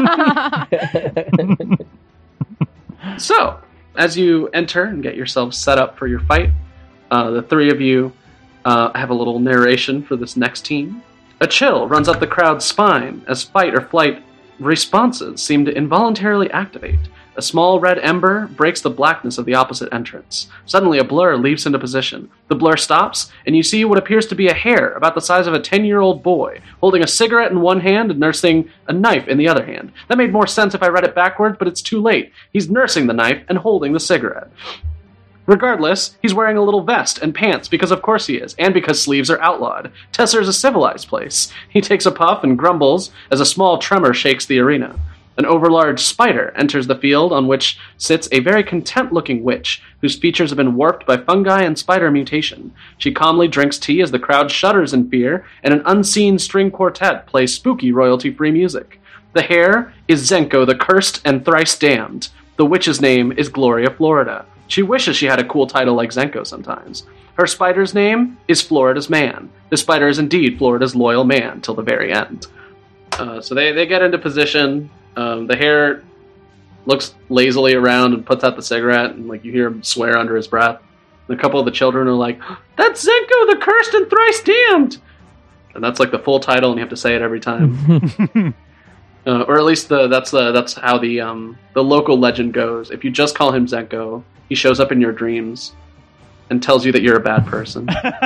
So, as you enter and get yourselves set up for your fight, uh, the three of you uh, have a little narration for this next team. A chill runs up the crowd's spine as fight or flight responses seem to involuntarily activate. A small red ember breaks the blackness of the opposite entrance. Suddenly a blur leaps into position. The blur stops, and you see what appears to be a hare about the size of a ten-year-old boy, holding a cigarette in one hand and nursing a knife in the other hand. That made more sense if I read it backwards, but it's too late. He's nursing the knife and holding the cigarette. Regardless, he's wearing a little vest and pants, because of course he is, and because sleeves are outlawed. Tesser is a civilized place. He takes a puff and grumbles as a small tremor shakes the arena. An overlarge spider enters the field on which sits a very content-looking witch, whose features have been warped by fungi and spider mutation. She calmly drinks tea as the crowd shudders in fear, and an unseen string quartet plays spooky royalty-free music. The hare is Zenko the Cursed and Thrice Damned. The witch's name is Gloria Florida. She wishes she had a cool title like Zenko sometimes. Her spider's name is Florida's Man. The spider is indeed Florida's loyal man till the very end. Uh, so they, they get into position. Um, the hare looks lazily around and puts out the cigarette, and like you hear him swear under his breath. And a couple of the children are like, "That's Zenko the Cursed and Thrice Damned!" And that's like the full title, and you have to say it every time. uh, or at least the that's the that's how the um, the local legend goes. If you just call him Zenko, he shows up in your dreams and tells you that you're a bad person.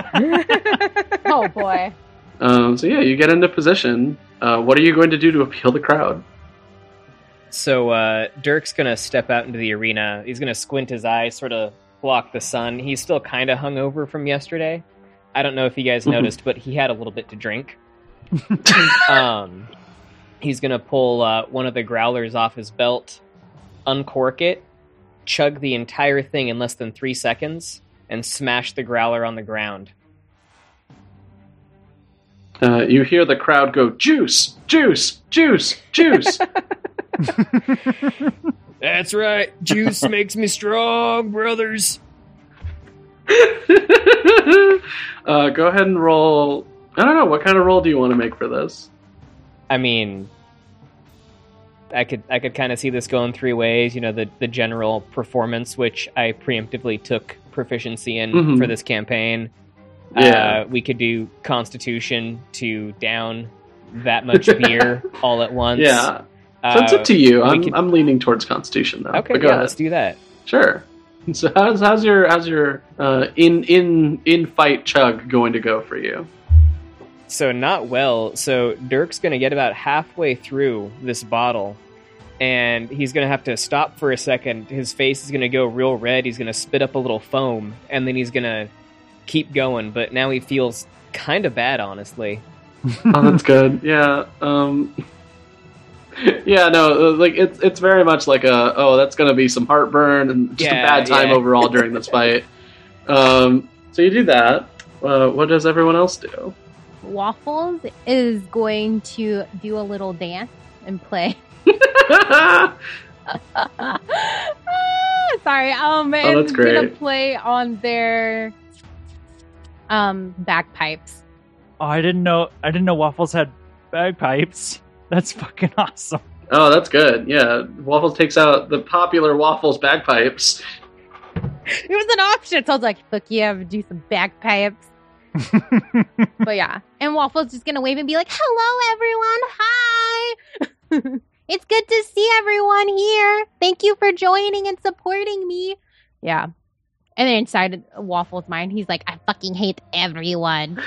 Oh boy. Um, so yeah, you get into position. Uh, what are you going to do to appeal the crowd? So uh, Dirk's going to step out into the arena. He's going to squint his eyes, sort of block the sun. He's still kind of hungover from yesterday. I don't know if you guys noticed, but he had a little bit to drink. um, he's going to pull uh, one of the growlers off his belt, uncork it, chug the entire thing in less than three seconds, and smash the growler on the ground. Uh, you hear the crowd go, "Juice! Juice! Juice! Juice!" That's right. Juice makes me strong, brothers. uh, go ahead and roll. I don't know. What kind of roll do you want to make for this? I mean, I could I could kind of see this going three ways. You know, the, the general performance, which I preemptively took proficiency in Mhm. for this campaign. Yeah. Uh, we could do Constitution to down that much beer all at once. Yeah. So it's up to you. we I'm could- I'm leaning towards Constitution though. Okay, But go yeah, ahead. let's do that. Sure. So how's how's your how's your uh, in in in fight chug going to go for you? So not well. So Dirk's going to get about halfway through this bottle, and he's going to have to stop for a second. His face is going to go real red. He's going to spit up a little foam, and then he's going to keep going, but now he feels kind of bad, honestly. Oh, that's good. Yeah. Um, yeah, no, like it's it's very much like a, oh, that's going to be some heartburn and just Yeah, a bad time yeah. overall during this fight. Um, so you do that. Uh, what does everyone else do? Waffles is going to do a little dance and play. Ah, sorry, um, and Oh, that's gonna great. play on their um bagpipes. Oh, I didn't know. I didn't know Waffles had bagpipes. That's fucking awesome. Oh, that's good. Yeah, Waffles takes out the popular Waffles bagpipes. It was an option, so I was like, "Fuck yeah, I'm gonna do some bagpipes." But yeah, and Waffles just gonna wave and be like, "Hello, everyone. Hi. It's good to see everyone here. Thank you for joining and supporting me." Yeah, and then inside Waffles' mind, he's like, "I fucking hate everyone."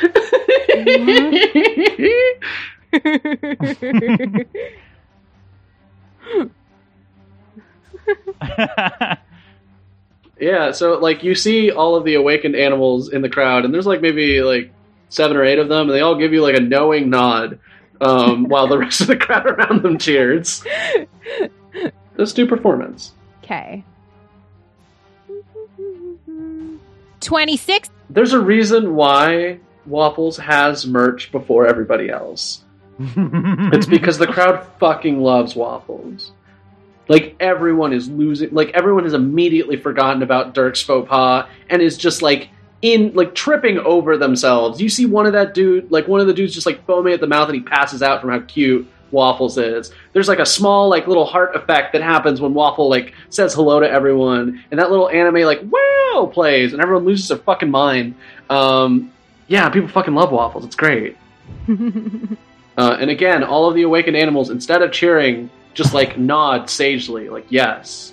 Yeah, so like you see all of the awakened animals in the crowd, and there's like maybe like seven or eight of them, and they all give you like a knowing nod, um, while the rest of the crowd around them cheers. Let's do performance. Okay. twenty-six. There's a reason why Waffles has merch before everybody else. It's because the crowd fucking loves Waffles. Like, everyone is losing, like, everyone has immediately forgotten about Dirk's faux pas and is just, like, in, like, tripping over themselves. You see one of that dude, like, one of the dudes just, like, foaming at the mouth and he passes out from how cute Waffles is. There's, like, a small, like, little heart effect that happens when Waffle, like, says hello to everyone, and that little anime, like, wow, plays, and everyone loses their fucking mind. Um, yeah, people fucking love Waffles. It's great. Uh, and again, all of the awakened animals, instead of cheering, just like nod sagely, like yes.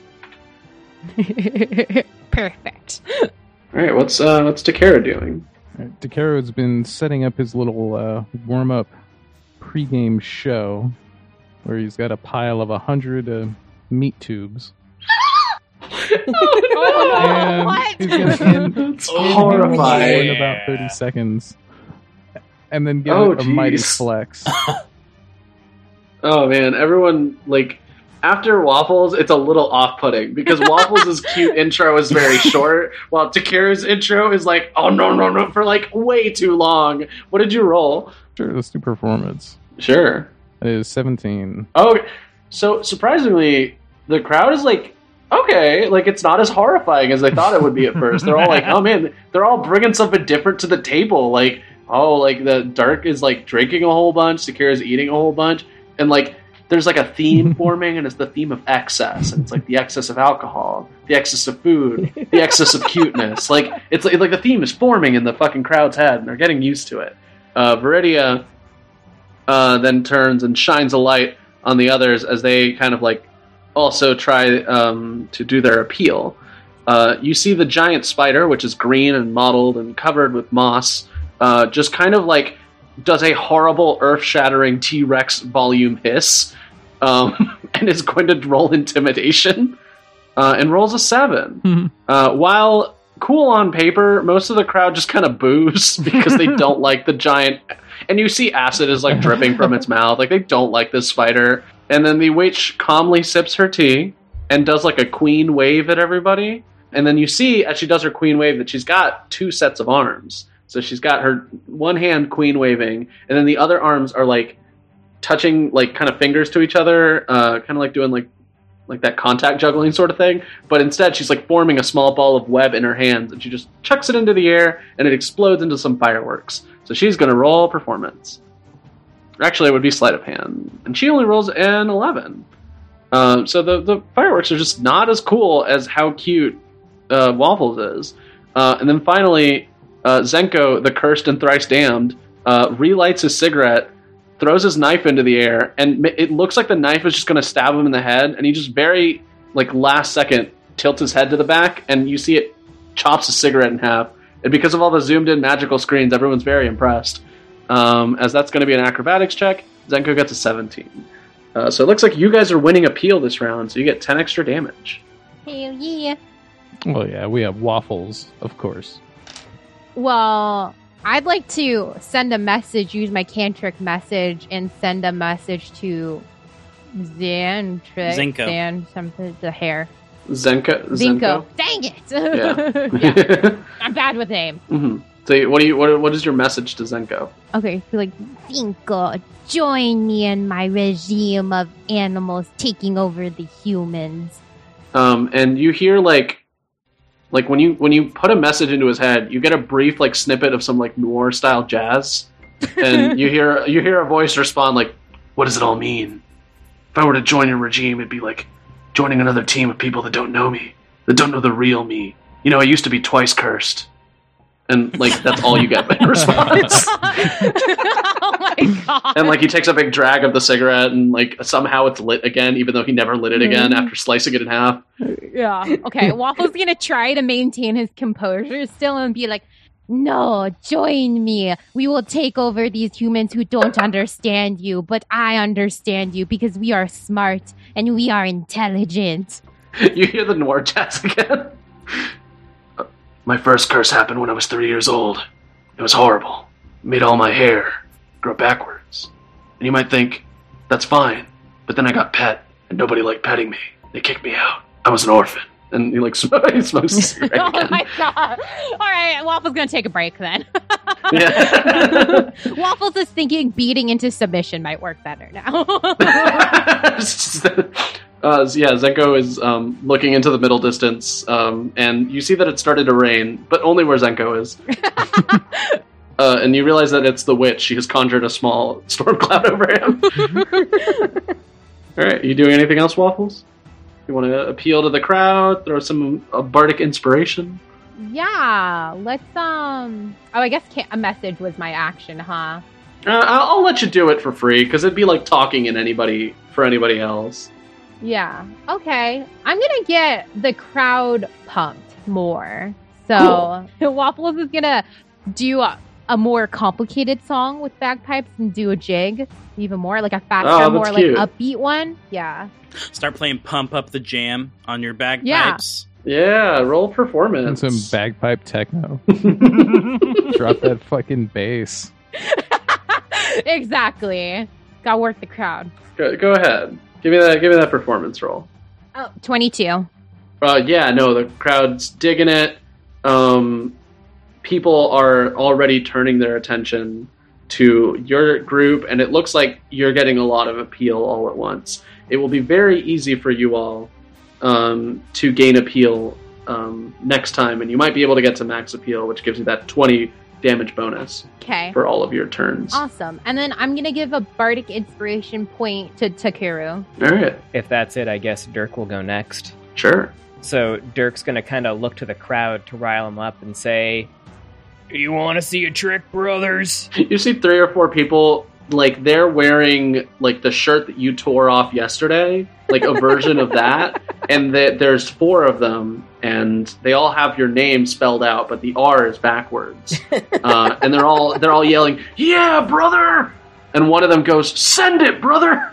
Perfect. All right, what's uh, what's Takara doing? Takero's been setting up his little uh, warm-up pregame show where he's got a pile of a hundred uh, meat tubes. Oh, And what? he's gonna end, That's end horrifying. in about thirty seconds, and then give Oh, it a mighty jeez. flex. Oh man, everyone like after Waffles, it's a little off-putting because Waffles' cute intro is very short, while Takara's intro is like, oh no no no, for like way too long. What did you roll? Sure, let's do performance. Sure. It is seventeen. Oh, so surprisingly, the crowd is like, okay, like it's not as horrifying as I thought it would be at first. They're all like, oh man, they're all bringing something different to the table. Like, oh, like the Dark is like drinking a whole bunch, Sakura's eating a whole bunch, and like there's like a theme forming, and it's the theme of excess, and it's like the excess of alcohol, the excess of food, the excess of cuteness. Like it's like, like the theme is forming in the fucking crowd's head, and they're getting used to it. Uh, Viridia uh, then turns and shines a light on the others as they kind of like also try um, to do their appeal. Uh, you see the giant spider, which is green and mottled and covered with moss, uh, just kind of like does a horrible earth-shattering T-Rex volume hiss, um, and is going to roll intimidation, uh, and rolls a seven. Uh, while cool on paper, most of the crowd just kind of boos because they don't like the giant, and you see acid is like dripping from its mouth, like they don't like this spider. And then the witch calmly sips her tea and does like a queen wave at everybody. And then you see, as she does her queen wave, that she's got two sets of arms. So she's got her one hand queen waving, and then the other arms are like touching like kind of fingers to each other, uh, kind of like doing like like that contact juggling sort of thing. But instead, she's like forming a small ball of web in her hands, and she just chucks it into the air, and it explodes into some fireworks. So she's going to roll performance. Actually, it would be sleight of hand. And she only rolls an eleven. Um, so the, the fireworks are just not as cool as how cute uh, Waffles is. Uh, and then finally, uh, Zenko, the cursed and thrice damned, uh, relights his cigarette, throws his knife into the air, and it looks like the knife is just going to stab him in the head. And he just very, like, last second tilts his head to the back, and you see it chops his cigarette in half. And because of all the zoomed-in magical screens, everyone's very impressed. Um, as that's going to be an acrobatics check, Zenko gets a seventeen. Uh, so it looks like you guys are winning appeal this round, so you get ten extra damage. Hell yeah. Well, yeah, we have Waffles, of course. Well, I'd like to send a message, use my cantric message, and send a message to Xantric. Zenko. Zan, something, the hair. Zenko. Zinko. Dang it! Yeah. Yeah. I'm bad with names. Mm-hmm. So, what do you? What, what is your message to Zenko? Okay, so like, Zinko, join me in my regime of animals taking over the humans. Um, and you hear like, like when you when you put a message into his head, you get a brief like snippet of some like noir style jazz, and you hear you hear a voice respond like, "What does it all mean? If I were to join your regime, it'd be like joining another team of people that don't know me, that don't know the real me. You know, I used to be twice cursed." And like that's all you get in response. oh my god! And like he takes a big drag of the cigarette, and like somehow it's lit again, even though he never lit it again Mm-hmm. after slicing it in half. Yeah. Okay. Waffle's gonna try to maintain his composure still and be like, No, join me. We will take over these humans who don't understand you, but I understand you because we are smart and we are intelligent. You hear the noir jazz again. My first curse happened when I was three years old. It was horrible. It made all my hair grow backwards. And you might think, that's fine. But then I got pet, and nobody liked petting me. They kicked me out. I was an orphan. And he like sm- he smokes a cigarette "Oh again. my god!" All right, Waffle's gonna take a break then. Yeah. Waffles is thinking beating into submission might work better now. Uh, so yeah, Zenko is um, looking into the middle distance, um, and you see that it started to rain, but only where Zenko is. uh, and you realize that it's the witch. She has conjured a small storm cloud over him. All right, you doing anything else, Waffles? You want to appeal to the crowd, throw some uh, bardic inspiration? Yeah, let's um. Oh, I guess ca- a message was my action, huh? Uh, I'll, I'll let you do it for free, because it'd be like talking in anybody for anybody else. Yeah. Okay. I'm gonna get the crowd pumped more. So Waffles is gonna do a, a more complicated song with bagpipes and do a jig even more, like a faster, Oh, that's more cute. like upbeat one. Yeah. Start playing Pump Up the Jam on your bagpipes. Yeah, roll And performance. some bagpipe techno. Drop that fucking bass. Exactly. Gotta work the crowd. Go, go ahead. Give me that. Give me that performance roll. Oh, twenty-two. Uh, yeah, no, the crowd's digging it. Um, people are already turning their attention to your group, and it looks like you're getting a lot of appeal all at once. It will be very easy for you all um, to gain appeal um, next time, and you might be able to get to max appeal, which gives you that twenty damage bonus Okay. for all of your turns. Awesome. And then I'm gonna give a bardic inspiration point to Takeru. All right, If that's it, I guess Dirk will go next. sure. So Dirk's going to kind of look to the crowd to rile him up and say, "You want to see a trick, brothers?" You see three or four people, like, they're wearing, like, the shirt that you tore off yesterday, like, a version of that, and the, there's four of them, and they all have your name spelled out, but the R is backwards. Uh, and they're all they're all yelling, "Yeah, brother!" And one of them goes, "Send it, brother!"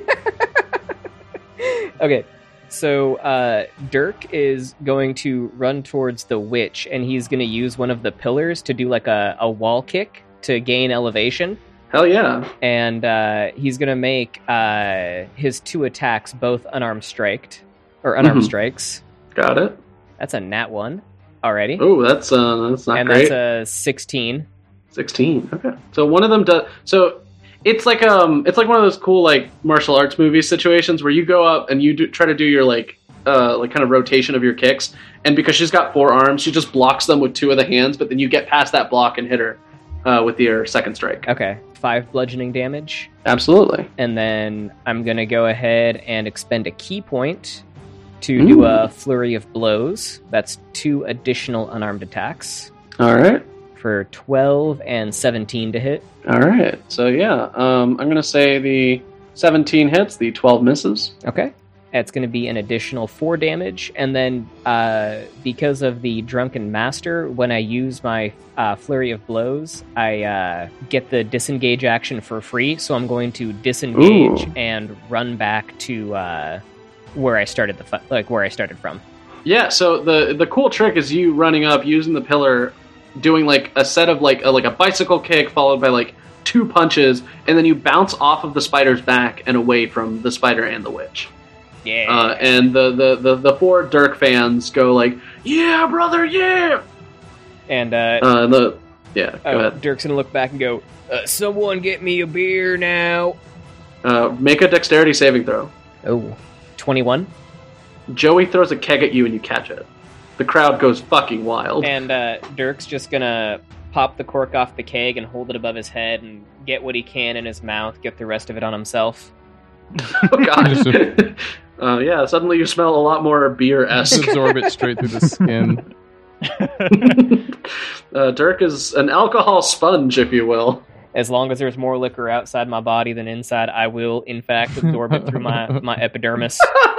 Okay, so uh, Dirk is going to run towards the witch, and he's going to use one of the pillars to do like a, a wall kick to gain elevation. Hell yeah. And uh, he's going to make uh, his two attacks both unarmed striked, or unarmed Mhm. strikes. Got it. That's a nat one already. Oh, that's, uh, that's not and great. that's a sixteen. sixteen. Okay. So one of them does. So it's like um, it's like one of those cool like martial arts movie situations where you go up and you do, try to do your like uh, like kind of rotation of your kicks, and because she's got four arms, she just blocks them with two of the hands. But then you get past that block and hit her uh, with your second strike. Okay, five bludgeoning damage. Absolutely. And then I'm going to go ahead and expend a key point to do a flurry of blows. That's two additional unarmed attacks All right. for twelve and seventeen to hit. All right. So yeah, um, I'm gonna say the seventeen hits, the twelve misses. Okay. It's going to be an additional four damage. And then uh, because of the Drunken Master, when I use my uh, Flurry of Blows, I uh, get the disengage action for free. So I'm going to disengage Ooh. and run back to uh, where I started the fu- like where I started from. Yeah. So the the cool trick is you running up using the pillar doing like a set of like a, like a bicycle kick followed by like two punches, and then you bounce off of the spider's back and away from the spider and the witch. Yeah. Uh, and the, the, the, the four Dirk fans go like, yeah, brother, yeah! And, uh... Uh, the, yeah, go oh, ahead. Dirk's gonna look back and go, uh, someone get me a beer now. Uh, make a dexterity saving throw. Oh, twenty-one? Joey throws a keg at you and you catch it. The crowd goes fucking wild. And uh, Dirk's just gonna pop the cork off the keg and hold it above his head and get what he can in his mouth, get the rest of it on himself. Oh, God. uh, yeah, suddenly you smell a lot more beer-esque. Just absorb it straight through the skin. uh, Dirk is an alcohol sponge, if you will. As long as there's more liquor outside my body than inside, I will, in fact, absorb it through my, my epidermis.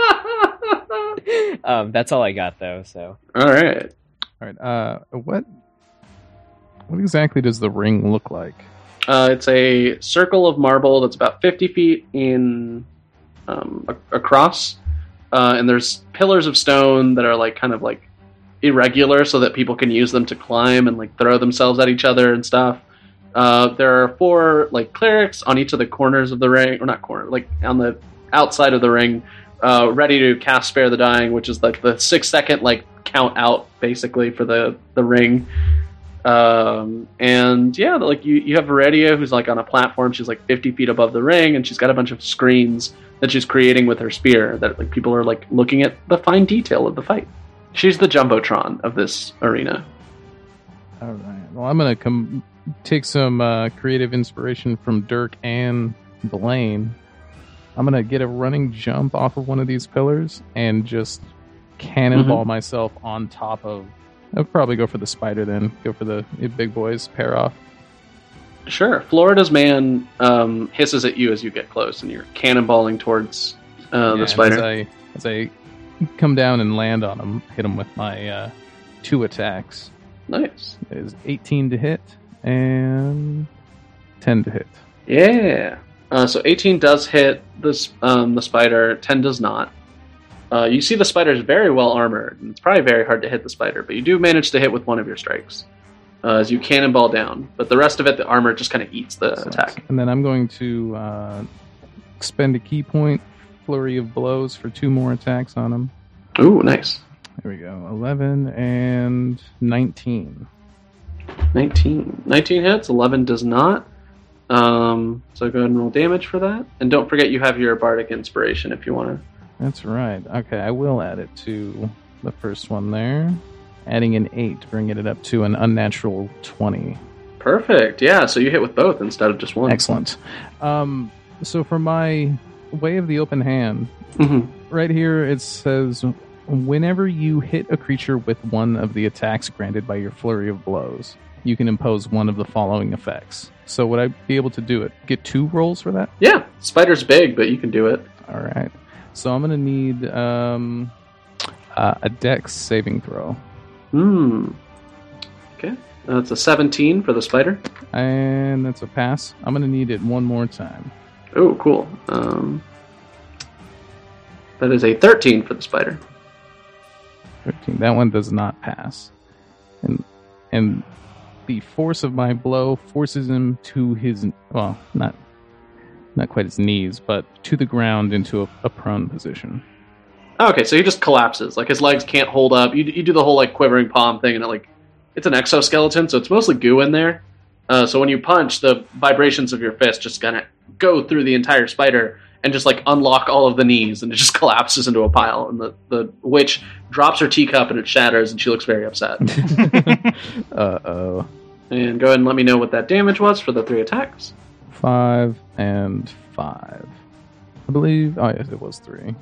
um, that's all I got, though. So, all right, all right. Uh, what what exactly does the ring look like? Uh, it's a circle of marble that's about fifty feet in um, a- across, uh, and there's pillars of stone that are like kind of like irregular, so that people can use them to climb and like throw themselves at each other and stuff. Uh, there are four like clerics on each of the corners of the ring, or not corner, like on the outside of the ring, uh, ready to cast Spare the Dying, which is like the six second like count out basically for the the ring. Um, and yeah, like you, you have Viridia, who's like on a platform. She's like fifty feet above the ring, and she's got a bunch of screens that she's creating with her spear that like people are like looking at the fine detail of the fight. She's the Jumbotron of this arena. All right. Well, I'm gonna come take some uh, creative inspiration from Dirk and Blaine. I'm gonna get a running jump off of one of these pillars and just cannonball mm-hmm. myself on top of. I'll probably go for the spider then. Go for the big boys pair off. Sure. Florida's man um, hisses at you as you get close, and you're cannonballing towards uh, yeah, the spider. As I, as I come down and land on him, hit him with my uh, two attacks. Nice. It is eighteen to hit and ten to hit. Yeah. Uh, so eighteen does hit this um, the spider. ten does not. Uh, you see the spider is very well armored, and it's probably very hard to hit the spider, but you do manage to hit with one of your strikes uh, as you cannonball down. But the rest of it, the armor just kind of eats the Sucks. attack. And then I'm going to uh, expend a key point, flurry of blows for two more attacks on him. Ooh, nice. There we go. eleven and nineteen. nineteen. nineteen hits, eleven does not. Um, so go ahead and roll damage for that. And don't forget you have your Bardic Inspiration if you want to. That's right. Okay, I will add it to the first one there. Adding an eight, bringing it up to an unnatural twenty. Perfect. Yeah, so you hit with both instead of just one. Excellent. Um, so for my Way of the Open Hand, mm-hmm. right here it says, whenever you hit a creature with one of the attacks granted by your flurry of blows, you can impose one of the following effects. So would I be able to do it? Get two rolls for that? Yeah, spider's big, but you can do it. All right. So I'm going to need um, uh, a dex saving throw. Hmm. Okay. That's a seventeen for the spider. And that's a pass. I'm going to need it one more time. Oh, cool. Um, that is a thirteen for the spider. thirteen. That one does not pass. And and the force of my blow forces him to his, well, not not quite his knees, but to the ground into a, a prone position. Okay, so he just collapses. Like his legs can't hold up. You you do the whole like quivering palm thing, and it like it's an exoskeleton, so it's mostly goo in there. Uh, so when you punch, the vibrations of your fist just gonna go through the entire spider and just like unlock all of the knees, and it just collapses into a pile. And the, the witch drops her teacup and it shatters, and she looks very upset. Uh-oh. And go ahead and let me know what that damage was for the three attacks. Five and five. I believe, oh yes, it was three.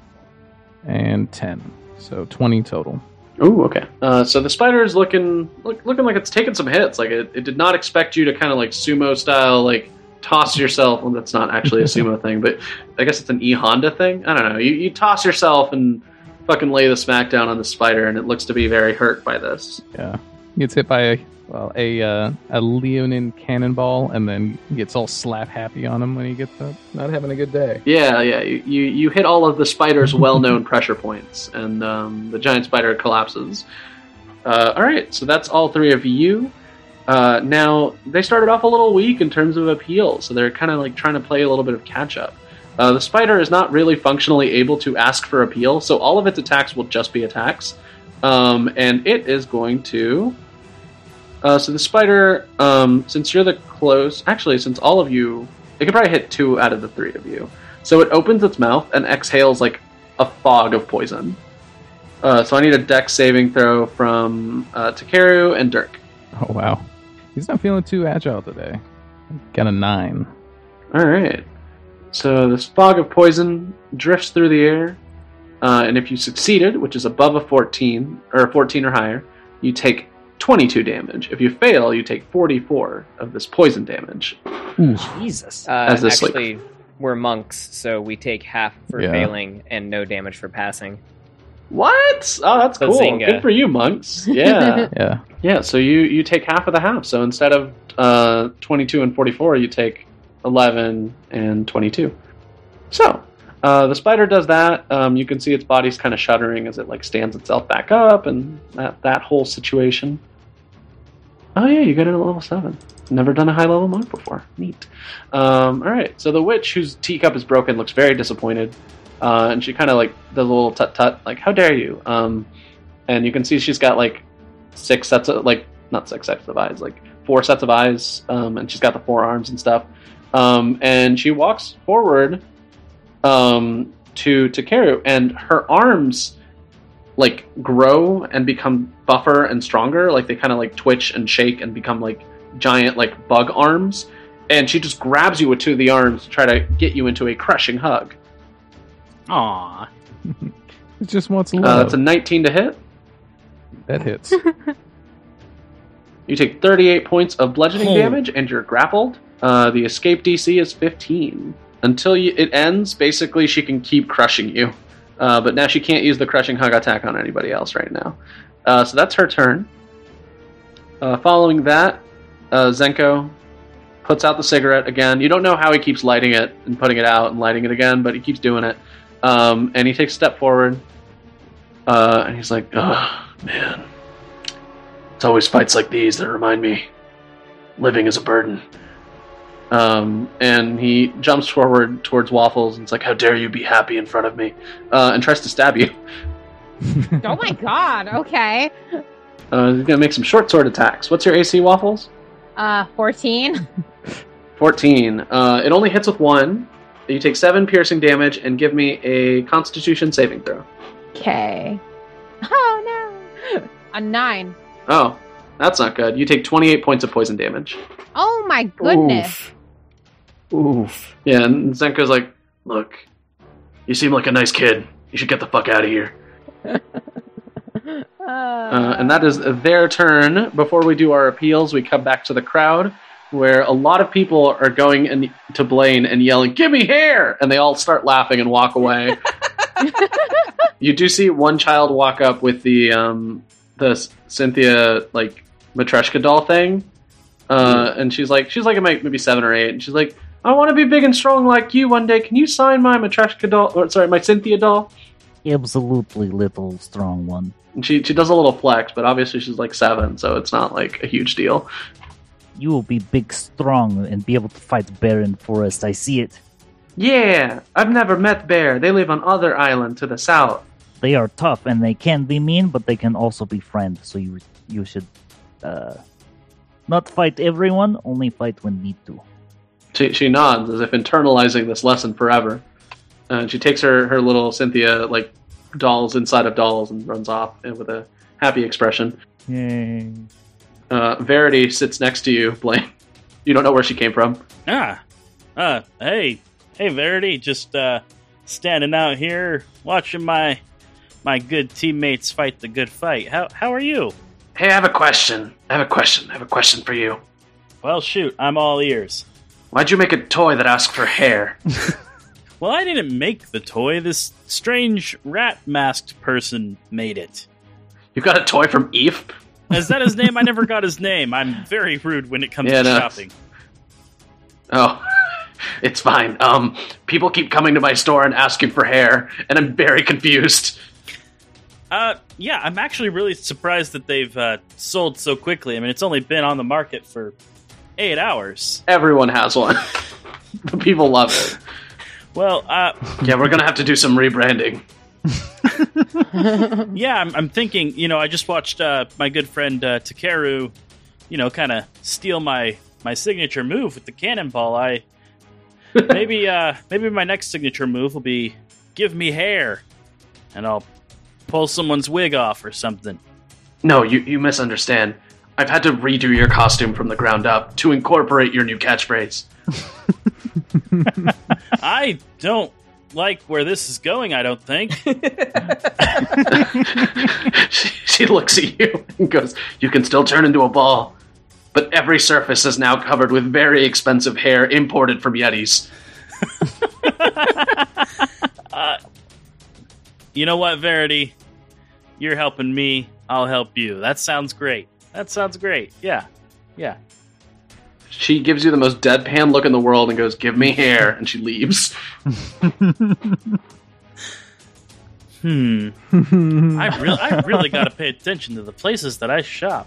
And ten. So twenty total. Ooh, okay. Uh, so the spider is looking look, looking like it's taking some hits. Like it, it did not expect you to kind of like sumo style, like toss yourself. Well, that's not actually a sumo thing, but I guess it's an E Honda thing. I don't know. You, you toss yourself and fucking lay the smackdown on the spider, and it looks to be very hurt by this. Yeah, gets hit by a well a uh, a Leonin cannonball, and then gets all slap happy on him when he gets up. Not having a good day. Yeah, yeah. You you, you hit all of the spider's well-known pressure points, and um, the giant spider collapses. Uh, all right, so that's all three of you. Uh, now, they started off a little weak in terms of appeal, so they're kind of like trying to play a little bit of catch-up. Uh, the spider is not really functionally able to ask for appeal, so all of its attacks will just be attacks. Um, and it is going to... Uh, so the spider, um, since you're the close... Actually, since all of you... It could probably hit two out of the three of you. So it opens its mouth and exhales like a fog of poison. Uh, so I need a dex saving throw from uh, Takeru and Dirk. Oh, wow. He's not feeling too agile today. Got a nine. All right. So this fog of poison drifts through the air, uh, and if you succeeded, which is above a fourteen, or fourteen or higher, you take twenty-two damage. If you fail, you take forty-four of this poison damage. Jesus. Uh, As this, like- actually, we're monks, so we take half for Yeah. failing and no damage for passing. What? Oh, that's cool. Bazinga. Good for you, monks. Yeah. Yeah. Yeah, so you, you take half of the half. So instead of uh, twenty-two and forty-four, you take eleven and twenty-two. So, uh, the spider does that. Um, you can see its body's kind of shuddering as it like stands itself back up and that, that whole situation. Oh yeah, you got it at level seven. Never done a high level monk before. Neat. Um, Alright, so the witch whose teacup is broken looks very disappointed. Uh, and she kind of like does a little tut tut, like, how dare you? Um, and you can see she's got like six sets of, like, not six sets of eyes, like four sets of eyes, um, and she's got the four arms and stuff. Um, and she walks forward um, to Takeru, and her arms like grow and become buffer and stronger. Like they kind of like twitch and shake and become like giant like bug arms. And she just grabs you with two of the arms to try to get you into a crushing hug. Aw. It just wants Uh, love. that's a nineteen to hit. That hits. You take thirty-eight points of bludgeoning Oh. damage, and you're grappled. Uh, the escape D C is fifteen. Until you, it ends, basically she can keep crushing you. Uh, but now she can't use the crushing hug attack on anybody else right now. Uh, so that's her turn. Uh, following that, uh, Zenko puts out the cigarette again. You don't know how he keeps lighting it and putting it out and lighting it again, but he keeps doing it. Um, and he takes a step forward. Uh, and he's like, oh, man. It's always fights like these that remind me living is a burden. Um, and he jumps forward towards Waffles and it's like, how dare you be happy in front of me? Uh, and tries to stab you. Oh my god, okay. Uh, he's going to make some short sword attacks. What's your A C, Waffles? Uh, fourteen. fourteen. Uh, it only hits with one. You take seven piercing damage and give me a Constitution saving throw. Okay. Oh no. A nine. Oh, that's not good. You take twenty-eight points of poison damage. Oh my goodness. Oof. Oof. Yeah, and Zenko's like, look, you seem like a nice kid. You should get the fuck out of here. Uh, and that is their turn. Before we do our appeals, we come back to the crowd, where a lot of people are going in, to Blaine and yelling, give me hair! And they all start laughing and walk away. You do see one child walk up with the um, the Cynthia, like, Matryoshka doll thing. Uh, and she's like, she's like maybe seven or eight, and she's like, I want to be big and strong like you one day. Can you sign my Matryoshka doll, or sorry, my Cynthia doll? Absolutely, little strong one. And she she does a little flex, but obviously she's like seven, so it's not like a huge deal. You will be big, strong, and be able to fight bear in forest. I see it. Yeah, I've never met Bear. They live on other island to the south. They are tough, and they can be mean, but they can also be friends. So you you should uh, not fight everyone, only fight when need to. She she nods as if internalizing this lesson forever. And she takes her, her little Cynthia like dolls inside of dolls and runs off with a happy expression. Yay. Uh, Verity sits next to you, Blaine. You don't know where she came from. Ah. Uh, hey. Hey, Verity. Just, uh, standing out here, watching my my good teammates fight the good fight. How how are you? Hey, I have a question. I have a question. I have a question for you. Well, shoot. I'm all ears. Why'd you make a toy that asks for hair? Well, I didn't make the toy. This strange rat-masked person made it. You got a toy from Eve? Is that his name? I never got his name. I'm very rude when it comes Yeah, to no. shopping. Oh, it's fine. Um, people keep coming to my store and asking for hair, and I'm very confused. Uh, yeah, I'm actually really surprised that they've uh, sold so quickly. I mean, it's only been on the market for eight hours. Everyone has one. People love it. Well, uh... yeah, we're gonna have to do some rebranding. yeah, I'm, I'm thinking, you know, I just watched uh, my good friend uh, Takeru, you know, kind of steal my, my signature move with the cannonball. I maybe uh, maybe my next signature move will be give me hair, and I'll pull someone's wig off or something. No, you, you misunderstand. I've had to redo your costume from the ground up to incorporate your new catchphrase. I don't like where this is going, I don't think. she, she looks at you and goes, you can still turn into a ball, but every surface is now covered with very expensive hair imported from Yetis. uh, you know what, Verity? You're helping me, I'll help you. That sounds great. That sounds great. Yeah. Yeah. She gives you the most deadpan look in the world and goes, give me hair, and she leaves. hmm. I really, I really got to pay attention to the places that I shop.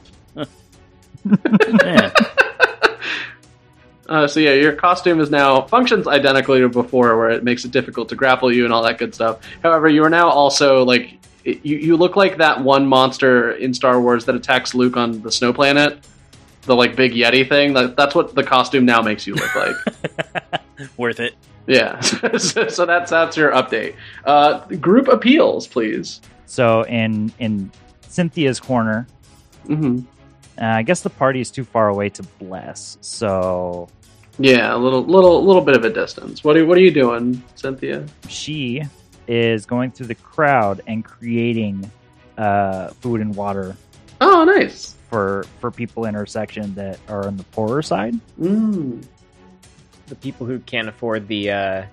Man. Uh, so yeah, your costume is now functions identically to before, where it makes it difficult to grapple you and all that good stuff. However, you are now also like it, you. You look like that one monster in Star Wars that attacks Luke on the snow planet. The, like, big Yeti thing. That, that's what the costume now makes you look like. Worth it. Yeah. so, so that's that's your update. Uh, group appeals, please. So in in Cynthia's corner, mm-hmm. uh, I guess the party is too far away to bless. So yeah, a little little little bit of a distance. What are what are you doing, Cynthia? She is going through the crowd and creating uh, food and water. Oh, nice. For, for people in her section that are on the poorer side. Mm. The people who can't afford the uh,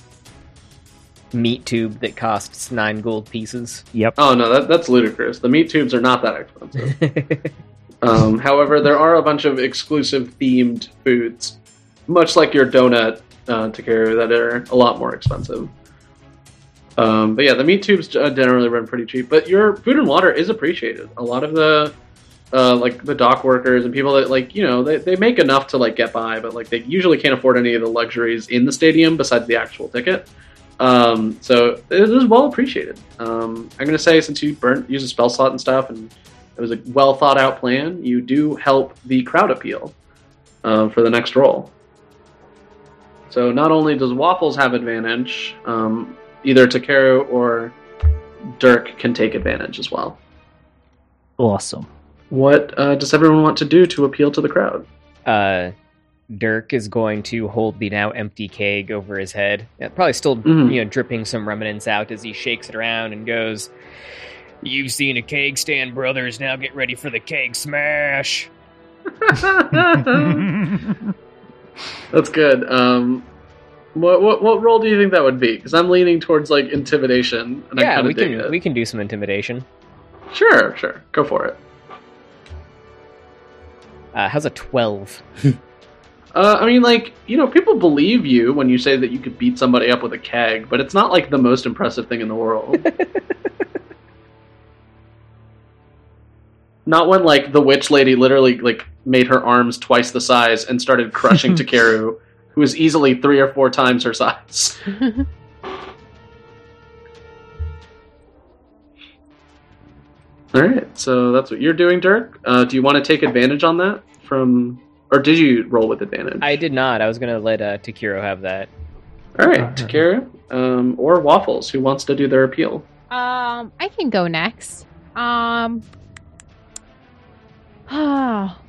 meat tube that costs nine gold pieces. Yep. Oh, no, that, that's ludicrous. The meat tubes are not that expensive. um, however, there are a bunch of exclusive themed foods, much like your donut, uh, Takeru, that are a lot more expensive. Um, but yeah, the meat tubes uh, generally run pretty cheap, but your food and water is appreciated. A lot of the Uh, like the dock workers and people that like, you know, they, they make enough to like get by, but like they usually can't afford any of the luxuries in the stadium besides the actual ticket. Um, so it is well appreciated. Um, I'm going to say since you burnt, use a spell slot and stuff, and it was a well thought out plan, you do help the crowd appeal uh, for the next roll. So not only does Waffles have advantage, um, either Takeru or Dirk can take advantage as well. Awesome. What uh, does everyone want to do to appeal to the crowd? Uh, Dirk is going to hold the now empty keg over his head. Yeah, probably still, mm. you know, dripping some remnants out as he shakes it around and goes, "You've seen a keg stand, brothers. Now get ready for the keg smash." That's good. Um, what what what role do you think that would be? Because I'm leaning towards like intimidation, and yeah, I kind we of dig can it. we can do some intimidation. Sure, sure, go for it. Uh, how's a twelve? uh, I mean, like, you know, people believe you when you say that you could beat somebody up with a keg, but it's not, like, the most impressive thing in the world. Not when, like, the witch lady literally, like, made her arms twice the size and started crushing Takeru, who is easily three or four times her size. Alright, so that's what you're doing, Dirk. Uh, do you want to take advantage on that? From, or did you roll with advantage? I did not. I was going to let uh, Takeru have that. Alright, Takeru, um, or Waffles, who wants to do their appeal? Um, I can go next. Um, ah.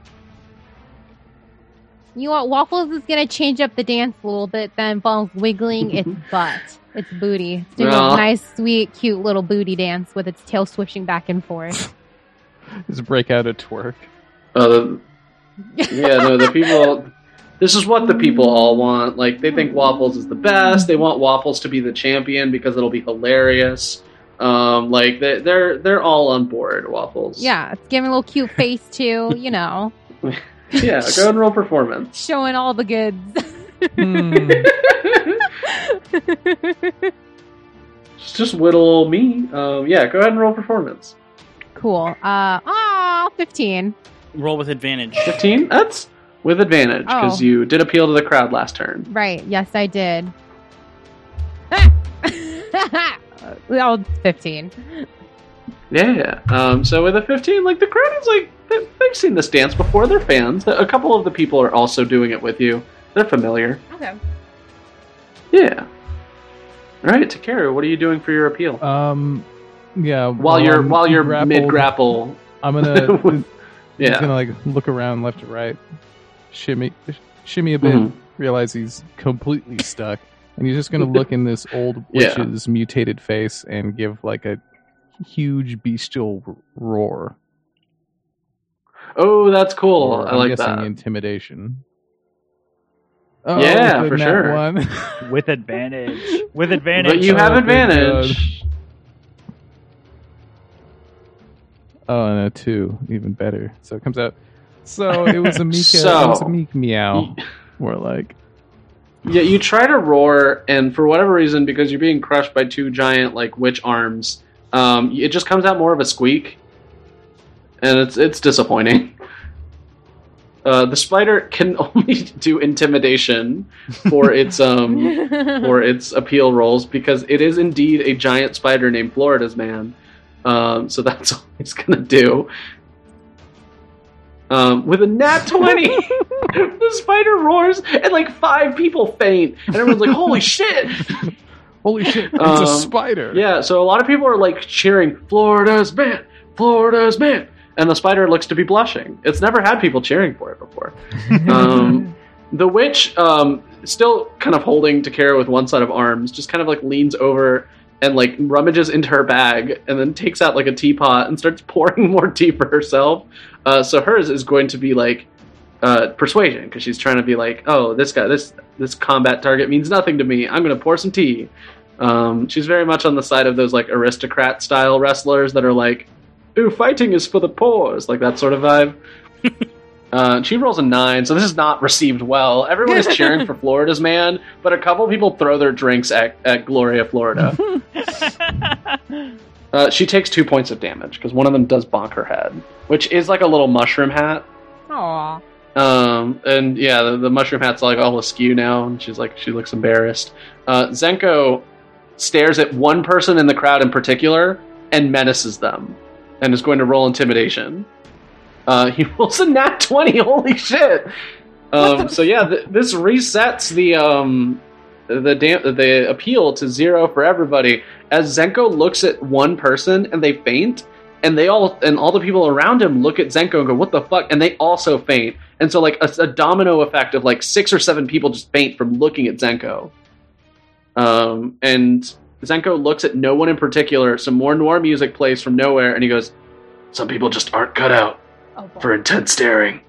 You know what? Waffles is going to change up the dance a little bit that involves wiggling its butt. Its booty. It's doing Aw. a nice, sweet, cute little booty dance with its tail swishing back and forth. Just break out a twerk. Uh, the, yeah, no, the people... This is what the people all want. Like, they think Waffles is the best. They want Waffles to be the champion because it'll be hilarious. Um, like, they, they're they're all on board, Waffles. Yeah, it's giving a little cute face, too, you know. Yeah, go and roll performance. Showing all the goods. Hmm. Just, just whittle me. Um, yeah, go ahead and roll performance. Cool. Uh, ah, fifteen. Roll with advantage. fifteen? That's with advantage, because Oh. you did appeal to the crowd last turn. Right. Yes, I did. Oh, fifteen. Yeah. Um, so with a fifteen, like, the crowd is like, they- they've seen this dance before. They're fans. A couple of the people are also doing it with you. They're familiar. Okay. Yeah. All right, Takeru, what are you doing for your appeal? Um, yeah. while you're I'm while you're grappled, mid grapple. I'm gonna. I'm Yeah. just gonna like look around left to right, shimmy, shimmy a bit, Mhm. realize he's completely stuck, and he's just gonna look in this old Yeah. witch's mutated face and give like a huge bestial r- roar. Oh, that's cool. Or, I I'm like guessing that. intimidation. Oh, Yeah, with a for nat sure. one. With advantage. With advantage. But you have Oh, thank advantage. Oh, and a two, even better. So it comes out. So it was a Mika. So- it was a meek meow. More like. Yeah, you try to roar, and for whatever reason, because you're being crushed by two giant like witch arms, um, it just comes out more of a squeak, and it's it's disappointing. Uh, the spider can only do intimidation for its um for its appeal rolls because it is indeed a giant spider named Florida's Man. Um, so that's all he's gonna do. Um, with a nat twenty, the spider roars and like five people faint, and everyone's like, "Holy shit!" Holy shit! It's Um, a spider. Yeah, so a lot of people are like cheering, "Florida's Man, Florida's Man," and the spider looks to be blushing. It's never had people cheering for it before. Um, the witch, um, still kind of holding Takara with one set of arms, just kind of like leans over and like rummages into her bag and then takes out like a teapot and starts pouring more tea for herself. Uh, so hers is going to be like uh, persuasion, because she's trying to be like, oh, this guy, this this combat target means nothing to me. I'm going to pour some tea. Um, she's very much on the side of those like aristocrat style wrestlers that are like, ooh, fighting is for the pores, like that sort of vibe. Uh, she rolls a nine, so this is not received well. Everyone is cheering for Florida's Man, but a couple people throw their drinks at, at Gloria Florida. Uh, she takes two points of damage, because one of them does bonk her head, which is like a little mushroom hat. Aw. Um, and yeah, the, the mushroom hat's like all askew now, and she's like, she looks embarrassed. Uh, Zenko stares at one person in the crowd in particular and menaces them, and is going to roll intimidation. Uh, he rolls a nat twenty, holy shit! Um, so yeah, th- this resets the, um, the, dam- the appeal to zero for everybody, as Zenko looks at one person and they faint, and they all and all the people around him look at Zenko and go, "What the fuck?" And they also faint, and so like a, a domino effect of like six or seven people just faint from looking at Zenko. Um, and Zenko looks at no one in particular. Some more noir music plays from nowhere, and he goes, "Some people just aren't cut out Oh, boy. for intense staring."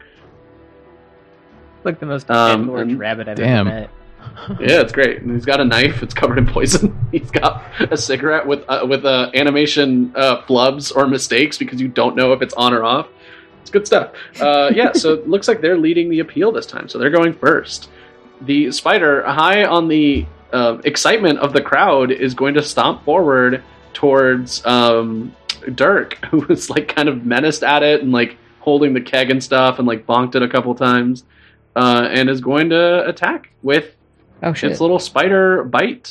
Like the most Um, large and- rabbit I've Damn. ever met. Yeah, it's great. And he's got a knife. It's covered in poison. He's got a cigarette with uh, with uh, animation uh, flubs or mistakes because you don't know if it's on or off. It's good stuff. Uh, yeah, so it looks like they're leading the appeal this time. So they're going first. The spider, high on the uh, excitement of the crowd, is going to stomp forward towards um, Dirk, who is like kind of menaced at it and like holding the keg and stuff and like bonked it a couple times, uh, and is going to attack with Oh shit! its little spider bite.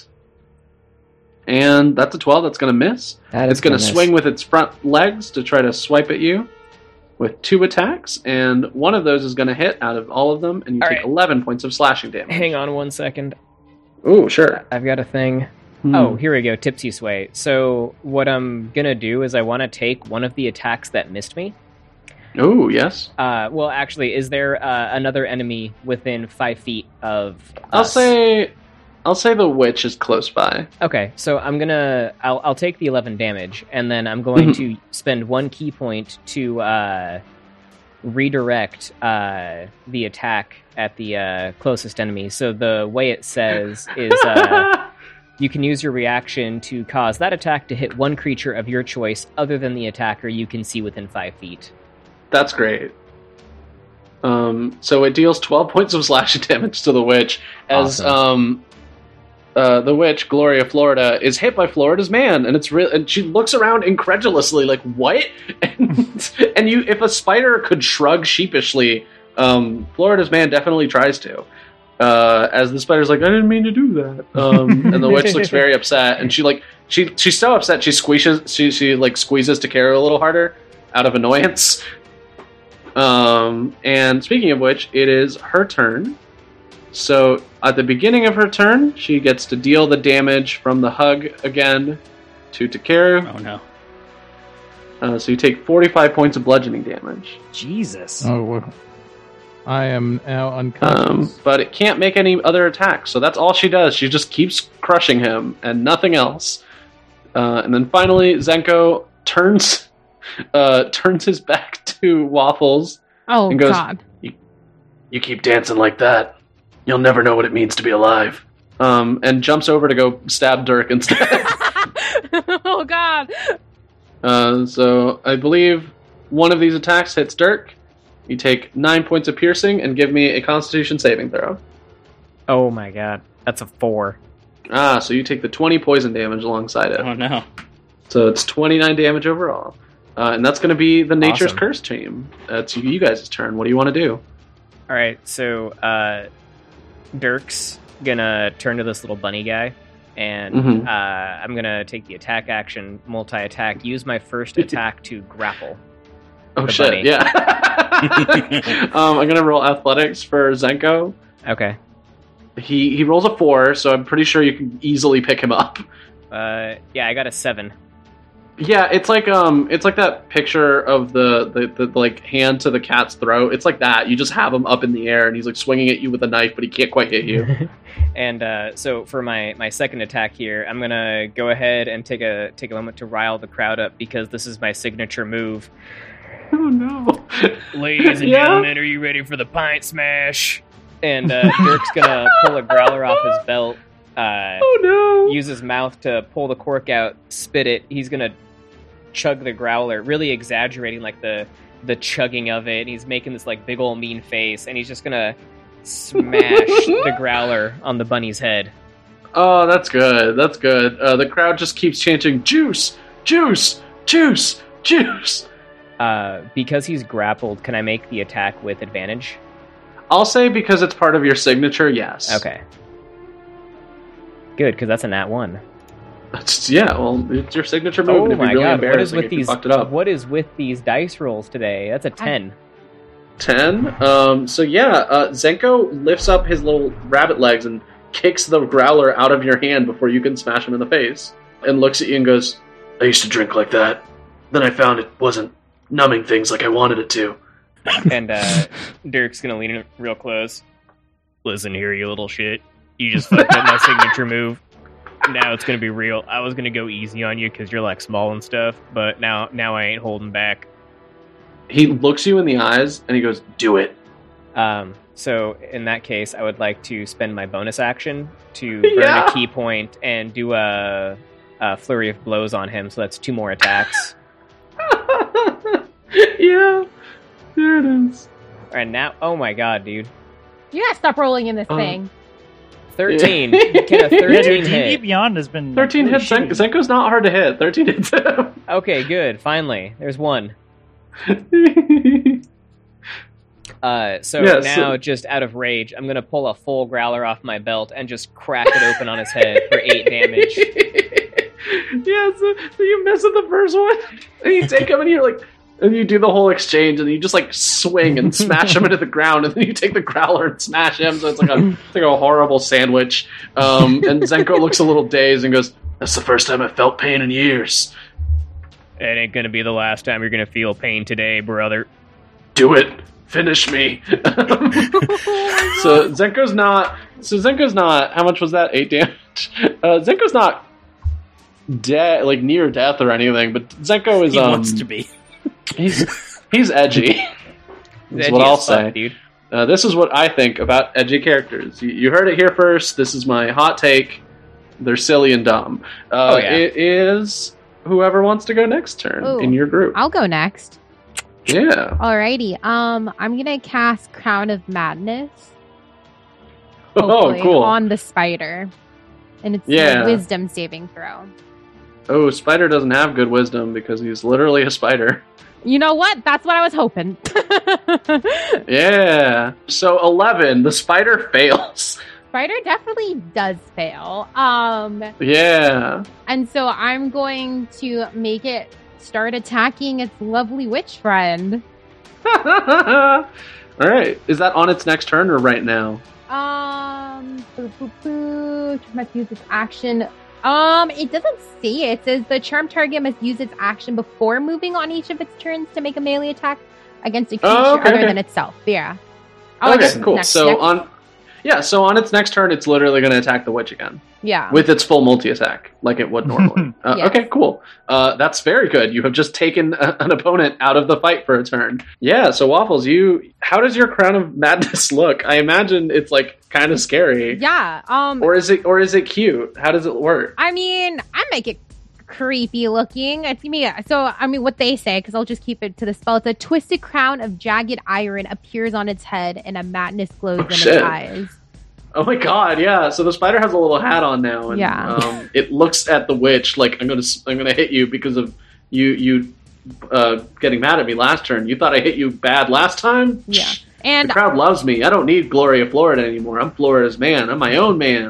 And that's a twelve. That's going to miss. That It's is going to gonna miss. swing with its front legs to try to swipe at you with two attacks, and one of those is going to hit out of all of them, and you All take right. eleven points of slashing damage. Hang on one second. Ooh, sure. I've got a thing. Hmm. Oh, here we go. Tipsy Sway. So what I'm gonna do is I want to take one of the attacks that missed me. Ooh, yes. Uh, well, actually, is there uh, another enemy within five feet of? I'll us? say, I'll say the witch is close by. Okay, so I'm gonna I'll I'll take the eleven damage, and then I'm going to spend one key point to uh, redirect uh, the attack at the uh, closest enemy. So the way it says is uh, you can use your reaction to cause that attack to hit one creature of your choice other than the attacker you can see within five feet. That's great. Um, so it deals twelve points of slashing damage to the witch as Awesome. um, uh, the witch, Gloria Florida, is hit by Florida's man, and it's real. And she looks around incredulously, like, "What?" And, and you, if a spider could shrug sheepishly, um, Florida's man definitely tries to. Uh, as the spider's like, "I didn't mean to do that," um, and the witch looks very upset, and she like she she's so upset she squeezes she she like squeezes Takeru a little harder out of annoyance. Um, and speaking of which, it is her turn. So at the beginning of her turn, she gets to deal the damage from the hug again to Takeru. Oh no. Uh, so you take forty-five points of bludgeoning damage. Jesus. Oh, well, I am now unconscious. Um, but it can't make any other attacks, so that's all she does. She just keeps crushing him and nothing else. Uh, and then finally, Zenko turns uh, turns his back to Waffles Oh, and goes, God. "You keep dancing like that, you'll never know what it means to be alive." Um, and jumps over to go stab Dirk instead. Oh, God. uh, so I believe one of these attacks hits Dirk. You take nine points of piercing and give me a Constitution saving throw. Oh my god, that's a four. Ah, so you take the twenty poison damage alongside it. Oh no. So it's twenty-nine damage overall. Uh, and that's going to be the Nature's Awesome. Curse Curse team. That's you, you guys' turn. What do you want to do? All right, so uh, Dirk's gonna turn to this little bunny guy, and Mhm. uh, I'm gonna take the attack action, multi-attack, use my first attack to grapple. Oh, The shit, bunny. yeah. um, I'm going to roll athletics for Zenko. Okay. He he rolls a four, so I'm pretty sure you can easily pick him up. Uh, yeah, I got a seven. Yeah, it's like um, it's like that picture of the, the, the like hand to the cat's throat. It's like that. You just have him up in the air, and he's like swinging at you with a knife, but he can't quite hit you. And uh, so for my, my second attack here, I'm gonna go ahead and take a take a moment to rile the crowd up because this is my signature move. Oh no! Ladies and Yeah? gentlemen, are you ready for the pint smash? And uh, Dirk's gonna pull a growler off his belt, uh, Oh no! use his mouth to pull the cork out, spit it. He's gonna chug the growler, really exaggerating like the the chugging of it. And he's making this like big old mean face, and he's just gonna smash the growler on the bunny's head. Oh, that's good. That's good. Uh, the crowd just keeps chanting, "Juice, juice, juice, juice." Uh, because he's grappled, can I make the attack with advantage? I'll say because it's part of your signature, yes. Okay. Good, because that's a nat one. It's, yeah, well, it's your signature move. Oh and it'd be my really god, what is embarrassing with if you these fucked it up. what is with these dice rolls today? That's a ten. ten. Um, so yeah, uh, Zenko lifts up his little rabbit legs and kicks the growler out of your hand before you can smash him in the face, and looks at you and goes, "I used to drink like that. Then I found it wasn't numbing things like I wanted it to." And uh, Dirk's gonna lean in real close. Listen here, you little shit. You just fucked up my signature move. Now it's gonna be real. I was gonna go easy on you because you're like small and stuff, but now now I ain't holding back. He looks you in the eyes and he goes, "Do it." Um, so in that case, I would like to spend my bonus action to burn Yeah. a key point and do a, a flurry of blows on him. So that's two more attacks. Yeah, there it is. And now, oh my god, dude, You gotta stop rolling in this Uh, thing. thirteen. Can a Yeah, dude, thirteen D and D hit? Beyond has been Thirteen really hits. Zen- shitty. Zenko's not hard to hit. Thirteen hits him. Okay, good. Finally, there's one. Uh, so Yeah, now, so- just out of rage, I'm gonna pull a full growler off my belt and just crack it open on his head for eight damage. Yeah, so, so you miss at the first one, and you take him, and you're like, and you do the whole exchange, and you just like swing and smash him into the ground, and then you take the growler and smash him. So it's like a it's like a horrible sandwich. Um, and Zenko looks a little dazed and goes, "That's the first time I felt pain in years." It ain't gonna be the last time you're gonna feel pain today, brother. Do it. Finish me. So Zenko's not. So Zenko's not. How much was that? Eight damage. Uh, Zenko's not dead, like near death or anything. But Zenko is. He um, wants to be. He's he's edgy. That's Edgy what I'll as fuck, say. dude. Uh, this is what I think about edgy characters. You, you heard it here first. This is my hot take. They're silly and dumb. Uh, Oh, yeah. It is whoever wants to go next turn Ooh. in your group. I'll go next. Yeah. Alrighty. Um, I'm gonna cast Crown of Madness. Oh, hopefully, cool. On the spider. and it's Yeah. a wisdom saving throw. Oh, Spider doesn't have good wisdom because he's literally a spider. You know what? That's what I was hoping. Yeah. So eleven, the spider fails. Spider definitely does fail. Um, Yeah. and so I'm going to make it start attacking its lovely witch friend. All right. Is that on its next turn or right now? Um, boo, boo, boo. Must use its action. Um, it doesn't say. It says the charm target must use its action before moving on each of its turns to make a melee attack against a creature Oh, okay, other okay. than itself. Yeah. Oh, I guess Okay, cool. next- so next- on, yeah, so on its next turn, it's literally going to attack the witch again yeah. with its full multi attack, like it would normally. uh, Yes. Okay, cool. Uh, that's very good. You have just taken a, an opponent out of the fight for a turn. Yeah. So Waffles, you, how does your Crown of Madness look? I imagine it's like kind of scary, yeah. Um, or is it, or is it cute? How does it work? I mean, I make it creepy looking. It's me. So, I mean, what they say, because I'll just keep it to the spell. It's a twisted crown of jagged iron appears on its head, and a madness glows Oh, in shit. its eyes. Oh my god, yeah. So the spider has a little hat on now, and Yeah. um, it looks at the witch like I'm gonna I'm gonna hit you because of you you uh, getting mad at me last turn. You thought I hit you bad last time? Yeah. Shh. And The crowd loves me. I don't need Gloria Florida anymore. I'm Florida's man. I'm my own man.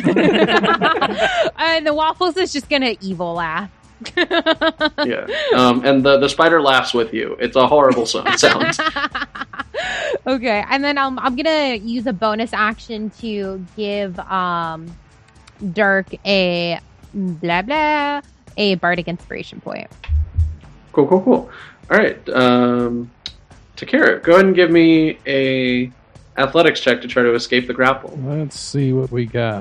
and the Waffles is just gonna evil laugh. Yeah. Um, and the the spider laughs with you. It's a horrible so- sound. Okay, and then um, I'm gonna use a bonus action to give um, Dirk a blah blah a bardic inspiration point. Cool, cool, cool. All right. Um, Takara, go ahead and give me a athletics check to try to escape the grapple. Let's see what we got.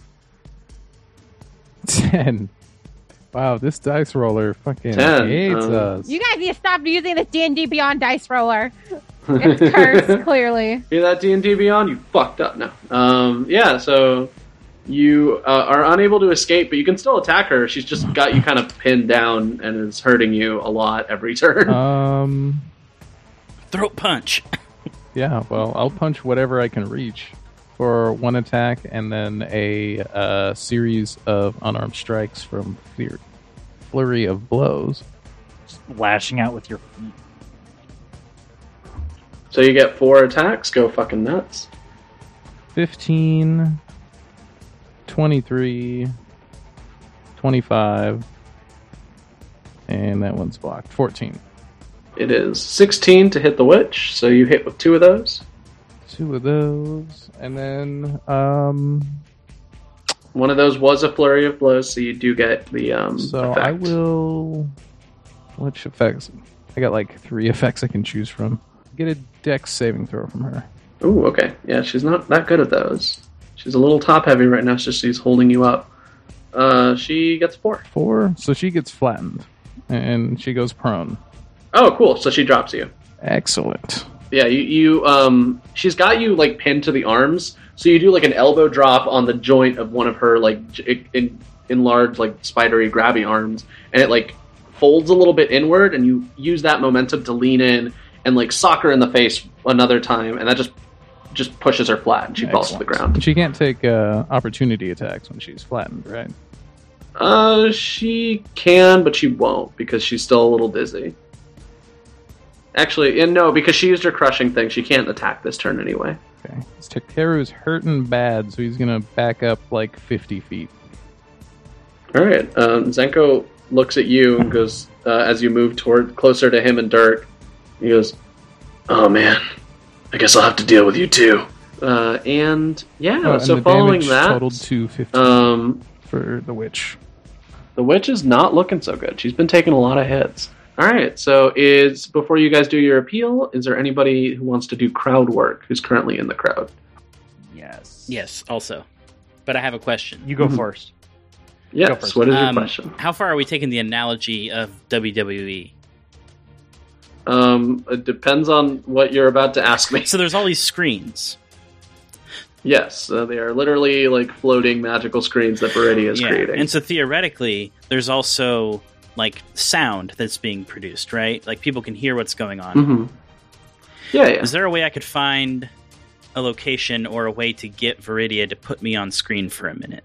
Ten. Wow, this dice roller fucking Ten, hates um, us. You guys need to stop using this D and D Beyond dice roller. It's cursed, clearly. Hear that, D and D Beyond? You fucked up now. Um, yeah, so you uh, are unable to escape, but you can still attack her. She's just got you kind of pinned down and is hurting you a lot every turn. Um, Throat punch. yeah, well, I'll punch whatever I can reach for one attack, and then a uh, series of unarmed strikes from Flur- Flurry of Blows. Just lashing out with your feet. So you get four attacks. Go fucking nuts. fifteen, twenty-three, twenty-five, and that one's blocked. fourteen. It is sixteen to hit the witch, so you hit with two of those. Two of those, and then um, One of those was a flurry of blows, so you do get the um, so effect. I will. Which effects? I got like three effects I can choose from. Get a dex saving throw from her. Ooh, okay. Yeah, she's not that good at those. She's a little top heavy right now, so she's holding you up. Uh, she gets four. Four, so she gets flattened, and she goes prone. Oh, cool. So she drops you. Excellent. Yeah, you, you um she's got you like pinned to the arms, so you do like an elbow drop on the joint of one of her like j- in, enlarged like spidery grabby arms, and it like folds a little bit inward, and you use that momentum to lean in and like sock her in the face another time, and that just just pushes her flat, and she falls to the Excellent. ground. She can't take uh, opportunity attacks when she's flattened, right? Uh, she can, but she won't because she's still a little dizzy. Actually, and no, because she used her crushing thing, she can't attack this turn anyway. Okay. This Takeru's hurting bad, so he's gonna back up like fifty feet. All right. Um, Zenko looks at you and goes, uh, as you move toward closer to him and Dirk, he goes, "Oh man, I guess I'll have to deal with you too." Uh, and yeah, Oh, and so the following damage that, totaled to fifteen um, for the witch. the witch is not looking so good. She's been taking a lot of hits. All right. So is before you guys do your appeal, is there anybody who wants to do crowd work who's currently in the crowd? Yes. Yes, also. But I have a question. You go Mhm. first. Yes. first. What is your Um, question? How far are we taking the analogy of W W E? Um, it depends on what you're about to ask me. So there's all these screens. Yes, uh, they are literally like floating magical screens that Viridia is Yeah. creating. And so theoretically, there's also like sound that's being produced, right? Like people can hear what's going on. Mm-hmm. Yeah, yeah. Is there a way I could find a location or a way to get Viridia to put me on screen for a minute?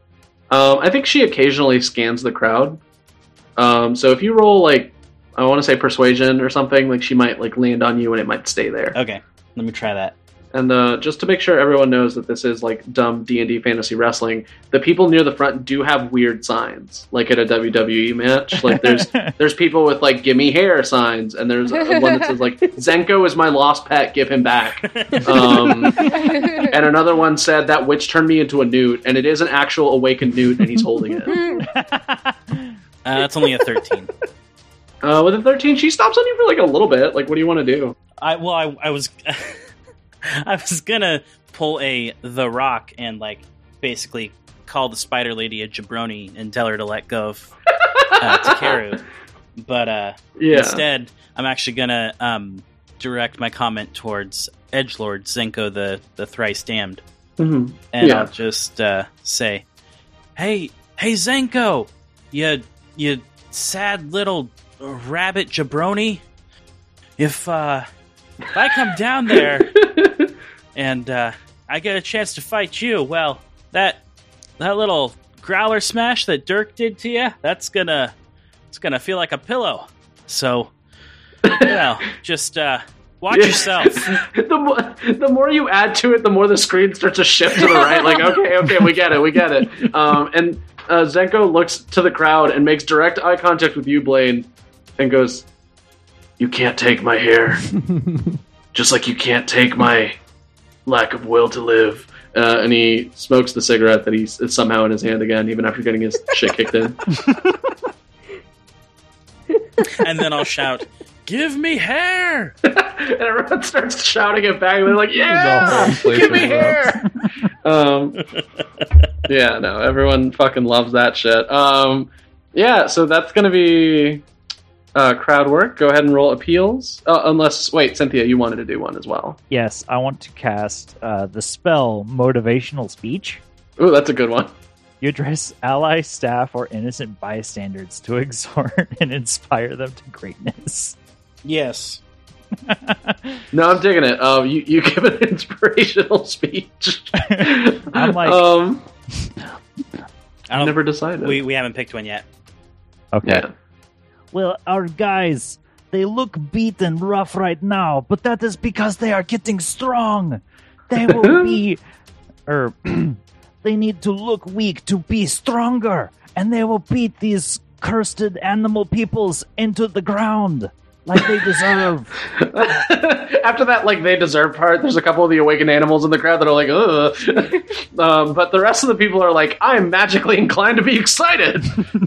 Um, I think she occasionally scans the crowd. Um, so if you roll like, I want to say persuasion or something, like she might like land on you and it might stay there. Okay, let me try that. And uh, just to make sure everyone knows that this is like dumb D and D fantasy wrestling, the people near the front do have weird signs, like at a W W E match. Like there's there's people with like "Gimme hair" signs, and there's a, one that says like "Zenko is my lost pet, give him back." Um, and another one said that witch turned me into a newt, and it is an actual awakened newt, and he's holding it. Uh, that's only a thirteen. Uh, with a thirteen, she stops on you for like a little bit. Like, what do you want to do? I well, I, I was. I was gonna pull a The Rock and like basically call the Spider Lady a jabroni and tell her to let go of uh, Takeru, but uh, Yeah. instead I'm actually gonna um, direct my comment towards Edgelord Zenko, the the thrice damned, Mm-hmm. and Yeah. I'll just uh, say, "Hey, hey Zenko, you you sad little rabbit jabroni, if uh, if I come down there." And uh, I get a chance to fight you. Well, that that little growler smash that Dirk did to you, that's gonna it's gonna feel like a pillow. So, you know, just uh, watch Yeah. yourself. the, more, the more you add to it, the more the screen starts to shift to the right. Like, okay, okay, we get it, we get it. Um, and uh, Zenko looks to the crowd and makes direct eye contact with you, Blaine, and goes, "You can't take my hair. Just like you can't take my lack of will to live." Uh, and he smokes the cigarette that he's is somehow in his hand again, even after getting his shit kicked in. And then I'll shout, "Give me hair!" And everyone starts shouting it back. They're like, The "Yeah, whole place give me erupts. hair!" um, yeah, no, everyone fucking loves that shit. Um, yeah, so that's gonna be uh, crowd work. Go ahead and roll appeals. Uh, unless, wait, Cynthia, you wanted to do one as well. Yes, I want to cast uh, the spell Motivational Speech. Ooh, that's a good one. You address ally, staff, or innocent bystanders to exhort and inspire them to greatness. Yes. No, I'm digging it. Um, you, you give an inspirational speech. I'm like- um, I don't, never decided. we we haven't picked one yet. Okay. yeah. Well, our guys, they look beat and rough right now, but that is because they are getting strong. They will be, or they need to look weak to be stronger, and they will beat these cursed animal peoples into the ground like they deserve. After that, like, they deserve part, there's a couple of the awakened animals in the crowd that are like, ugh. um, but the rest of the people are like, I'm magically inclined to be excited.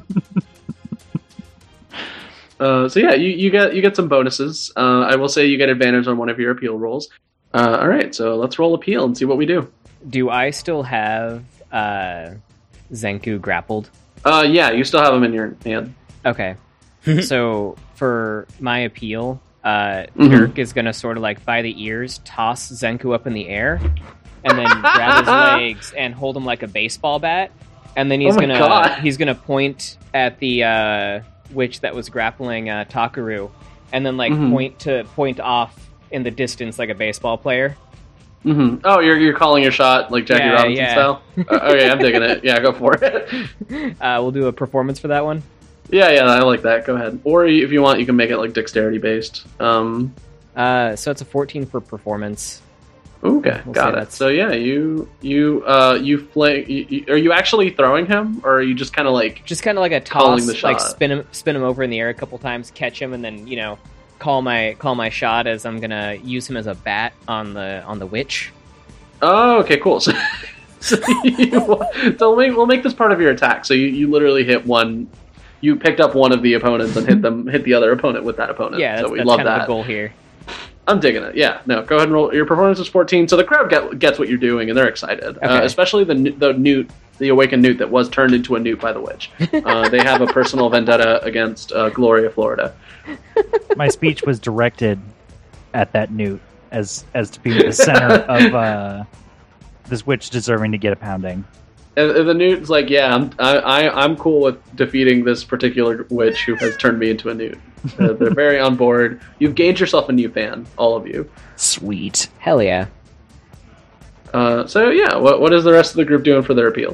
uh, so yeah, you, you get you get some bonuses. Uh, I will say you get advantage on one of your appeal rolls. Uh, all right, so let's roll appeal and see what we do. Do I still have uh, Zenku grappled? Uh, yeah, you still have them in your hand. Okay. So for my appeal, uh, Mhm. Dirk is going to sort of like by the ears toss Zenku up in the air and then grab his legs and hold him like a baseball bat. And then he's Oh my gonna God. he's gonna point at the uh, witch that was grappling uh, Takaru, and then like Mhm. point to point off in the distance like a baseball player. Mm-hmm. Oh, you're you're calling your shot like Jackie Yeah, Robinson yeah. style. Uh, okay, I'm digging it. Yeah, go for it. Uh, we'll do a performance for that one. Yeah, yeah, I like that. Go ahead. Or if you want, you can make it like dexterity based. Um, Uh, so it's a fourteen for performance. okay, We'll got say it. that's- So yeah, you you uh you fling. You, you, are you actually throwing him, or are you just kind of like? Just kind of like a Calling toss, the like shot. spin him, spin him over in the air a couple times, catch him, and then you know call my call my shot as I'm gonna use him as a bat on the on the witch. Oh, okay, cool. So, so, you, so we'll, make, we'll make this part of your attack. So you, you literally hit one. You picked up one of the opponents and hit them, hit the other opponent with that opponent. Yeah, that's, so we that's love kind that. of the goal here. I'm digging it. Yeah, no, go ahead and roll. Your performance is fourteen, so the crowd get, gets what you're doing, and they're excited. Uh, Okay. especially the the newt, the awakened newt that was turned into a newt by the witch. Uh, they have a personal vendetta against uh, Gloria, Florida. My speech was directed at that newt as as to be the center of uh, this witch deserving to get a pounding. And, and the newt's like, yeah, I'm I, I, I'm cool with defeating this particular witch who has turned me into a newt. Uh, they're very on board. You've gained yourself a new fan, all of you. Sweet. Hell yeah! Uh, so yeah, what what is the rest of the group doing for their appeals?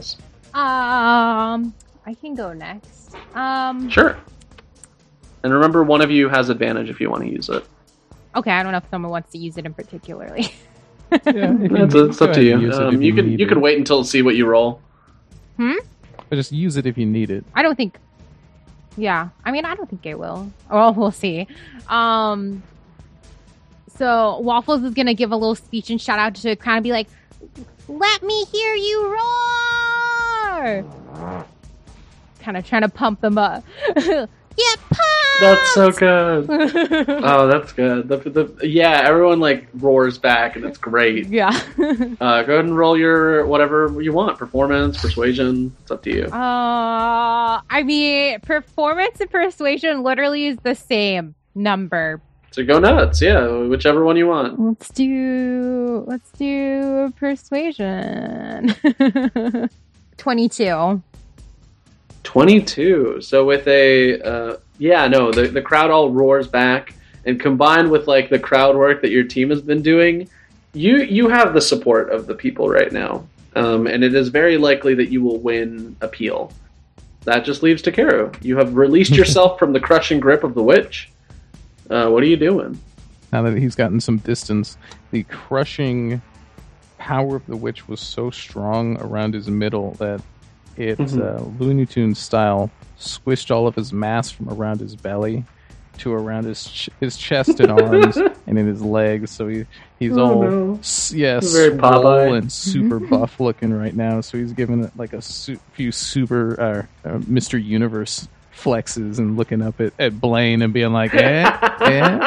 Um, I can go next. Um, Sure. And remember, one of you has advantage if you want to use it. okay, I don't know if someone wants to use it in particularly. Yeah, if you It's, need- it's go up to ahead you. and use it Um, if you can need you can it. wait until see what you roll. Hmm? But just use it if you need it. I don't think. Yeah, I mean, I don't think I will. Well, we'll see. Um, so Waffles is gonna give a little speech and shout out to the crowd and be like, "Let me hear you roar!" Kind of trying to pump them up. Get pumped! That's so good. Oh, that's good. The, the, yeah, everyone like roars back, and it's great. Yeah. Uh, go ahead and roll your whatever you want. Performance, persuasion. It's up to you. Uh, I mean, performance and persuasion literally is the same number. So go nuts. Yeah, whichever one you want. Let's do let's do persuasion. Twenty-two. twenty-two. So with a uh, yeah, no, the the crowd all roars back, and combined with like the crowd work that your team has been doing, you you have the support of the people right now, um, and it is very likely that you will win appeal. That just leaves Takeru. You have released yourself from the crushing grip of the witch. Uh, what are you doing? Now that he's gotten some distance, the crushing power of the witch was so strong around his middle that it, Mhm. uh, Looney Tunes style, squished all of his mass from around his belly to around his ch- his chest and arms and in his legs. So he he's Oh, all no. s- yeah, Very swole Popeye. and super buff looking right now. So he's giving it like a su- few super uh, uh, Mister Universe flexes and looking up at, at Blaine and being like, eh, eh.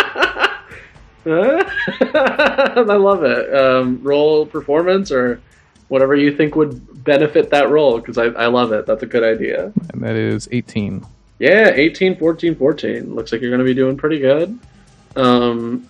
I love it. Um, roll performance or whatever you think would benefit that role, because I, I love it. That's a good idea. And that is eighteen. Yeah, eighteen, fourteen, fourteen. Looks like you're going to be doing pretty good. Um,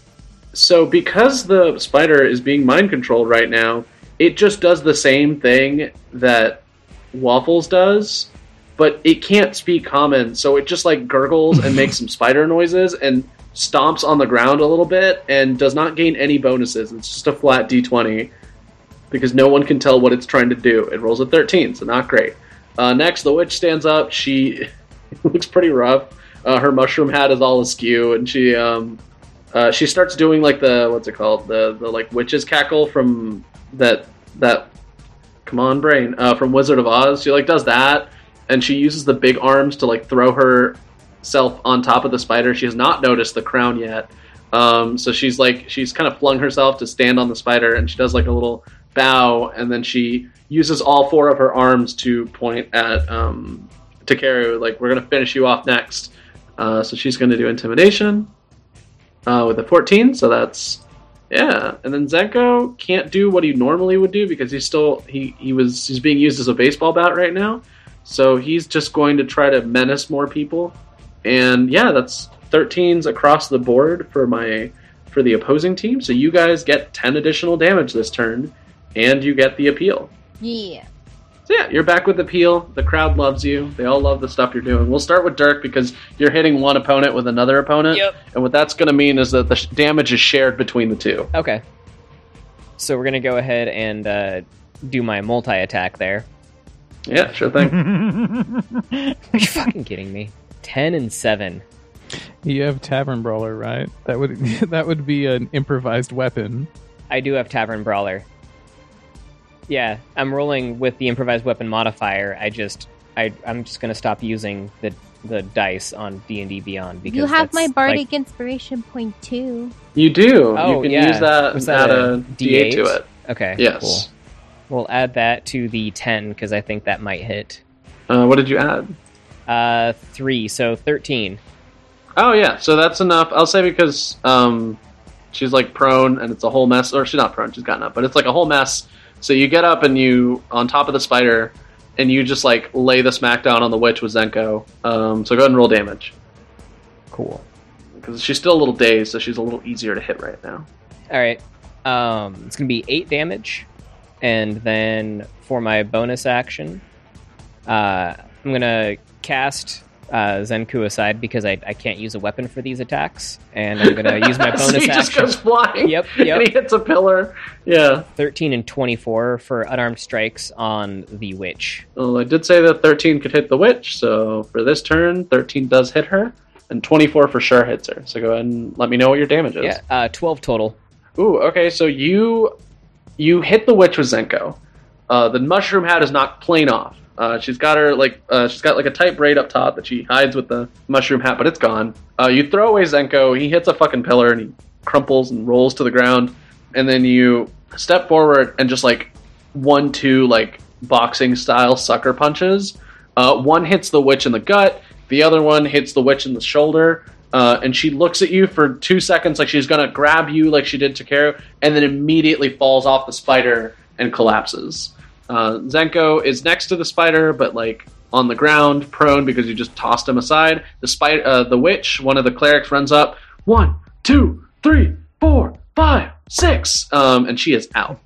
so because the spider is being mind controlled right now, it just does the same thing that Waffles does, but it can't speak common, so it just like gurgles and makes some spider noises and stomps on the ground a little bit and does not gain any bonuses. It's just a flat d twenty because no one can tell what it's trying to do. It rolls a thirteen, so not great. Uh, next, the witch stands up. She looks pretty rough. Uh, her mushroom hat is all askew, and she um, uh, she starts doing like the what's it called the the like witch's cackle from that that come on brain uh, from Wizard of Oz. She like does that, and she uses the big arms to like throw herself on top of the spider. She has not noticed the crown yet, um, so she's like she's kind of flung herself to stand on the spider, and she does like a little bow, and then she uses all four of her arms to point at um, Takeru, like, we're going to finish you off next. Uh, so she's going to do Intimidation uh, with a fourteen, so that's, yeah. And then Zenko can't do what he normally would do because he's still, he, he was, he's being used as a baseball bat right now. So he's just going to try to menace more people. And yeah, that's thirteens across the board for my, for the opposing team. So you guys get ten additional damage this turn, and you get the appeal. Yeah. So yeah, you're back with appeal. The crowd loves you. They all love the stuff you're doing. We'll start with Dirk because you're hitting one opponent with another opponent. Yep. And what that's going to mean is that the sh- damage is shared between the two. Okay. So we're gonna go ahead and uh, do my multi-attack there. Yeah, sure thing. Are you fucking kidding me? Ten and seven. You have Tavern Brawler, right? That would that would be an improvised weapon. I do have Tavern Brawler. Yeah, I'm rolling with the improvised weapon modifier. I just, I, I'm just gonna stop using the the dice on D and D Beyond because You have that's, my bardic like, inspiration point too. You do. Oh, you can yeah. use that Was and that add a a D D eight eight? to it. Okay. Yes. Cool. We'll add that to the ten because I think that might hit. Uh, what did you add? Uh, three, so thirteen. Oh, yeah. So that's enough. I'll say because um, she's like prone and it's a whole mess. Or she's not prone. She's gotten up. But it's like a whole mess. So you get up and you, on top of the spider, and you just like lay the smackdown on the witch with Zenko. Um, so go ahead and roll damage. Cool. Because she's still a little dazed, so she's a little easier to hit right now. All right. Um, it's gonna be eight damage, and then for my bonus action, uh, I'm gonna cast uh, Zenku aside because I, I can't use a weapon for these attacks, and I'm going to use my bonus so he action. just goes flying. Yep, yep. And he hits a pillar. Yeah. thirteen and twenty-four for unarmed strikes on the witch. Well, I did say that thirteen could hit the witch, so for this turn, thirteen does hit her, and twenty-four for sure hits her. So go ahead and let me know what your damage is. Yeah, uh, twelve total. Ooh, okay, so you you hit the witch with Zenko. Uh, the mushroom hat is knocked plain off. Uh, she's got her like uh, she's got like a tight braid up top that she hides with the mushroom hat, but it's gone. Uh, you throw away Zenko. He hits a fucking pillar and he crumples and rolls to the ground. And then you step forward and just like one, two like boxing style sucker punches. Uh, one hits the witch in the gut. The other one hits the witch in the shoulder. Uh, and she looks at you for two seconds like she's gonna grab you like she did Takeru, and then immediately falls off the spider and collapses. Uh, Zenko is next to the spider, but like on the ground, prone because you just tossed him aside. The spider, uh, the witch, one of the clerics, runs up. One, two, three, four, five, six, um, and she is out.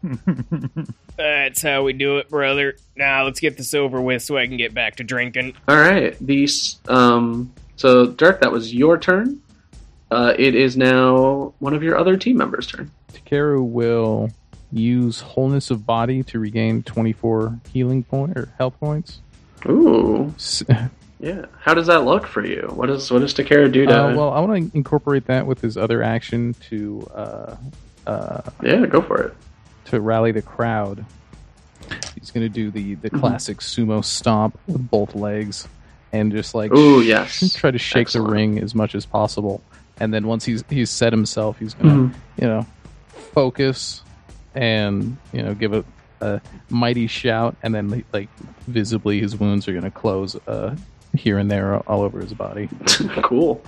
That's how we do it, brother. Now let's get this over with so I can get back to drinking. All right, these. Um, so Dirk, that was your turn. Uh, it is now one of your other team members' turn. Takeru will use wholeness of body to regain twenty-four healing point or health points. Ooh, yeah. How does that look for you? What does what does Takeru do to? Uh, well, I want to incorporate that with his other action to. Uh, uh, yeah, go for it. To rally the crowd. He's going to do the the classic sumo stomp with both legs, and just like ooh sh- yes, try to shake Excellent. the ring as much as possible. And then once he's he's set himself, he's going to mm-hmm. you know focus. And you know, give a, a mighty shout, and then like visibly, his wounds are going to close uh, here and there all over his body. Cool.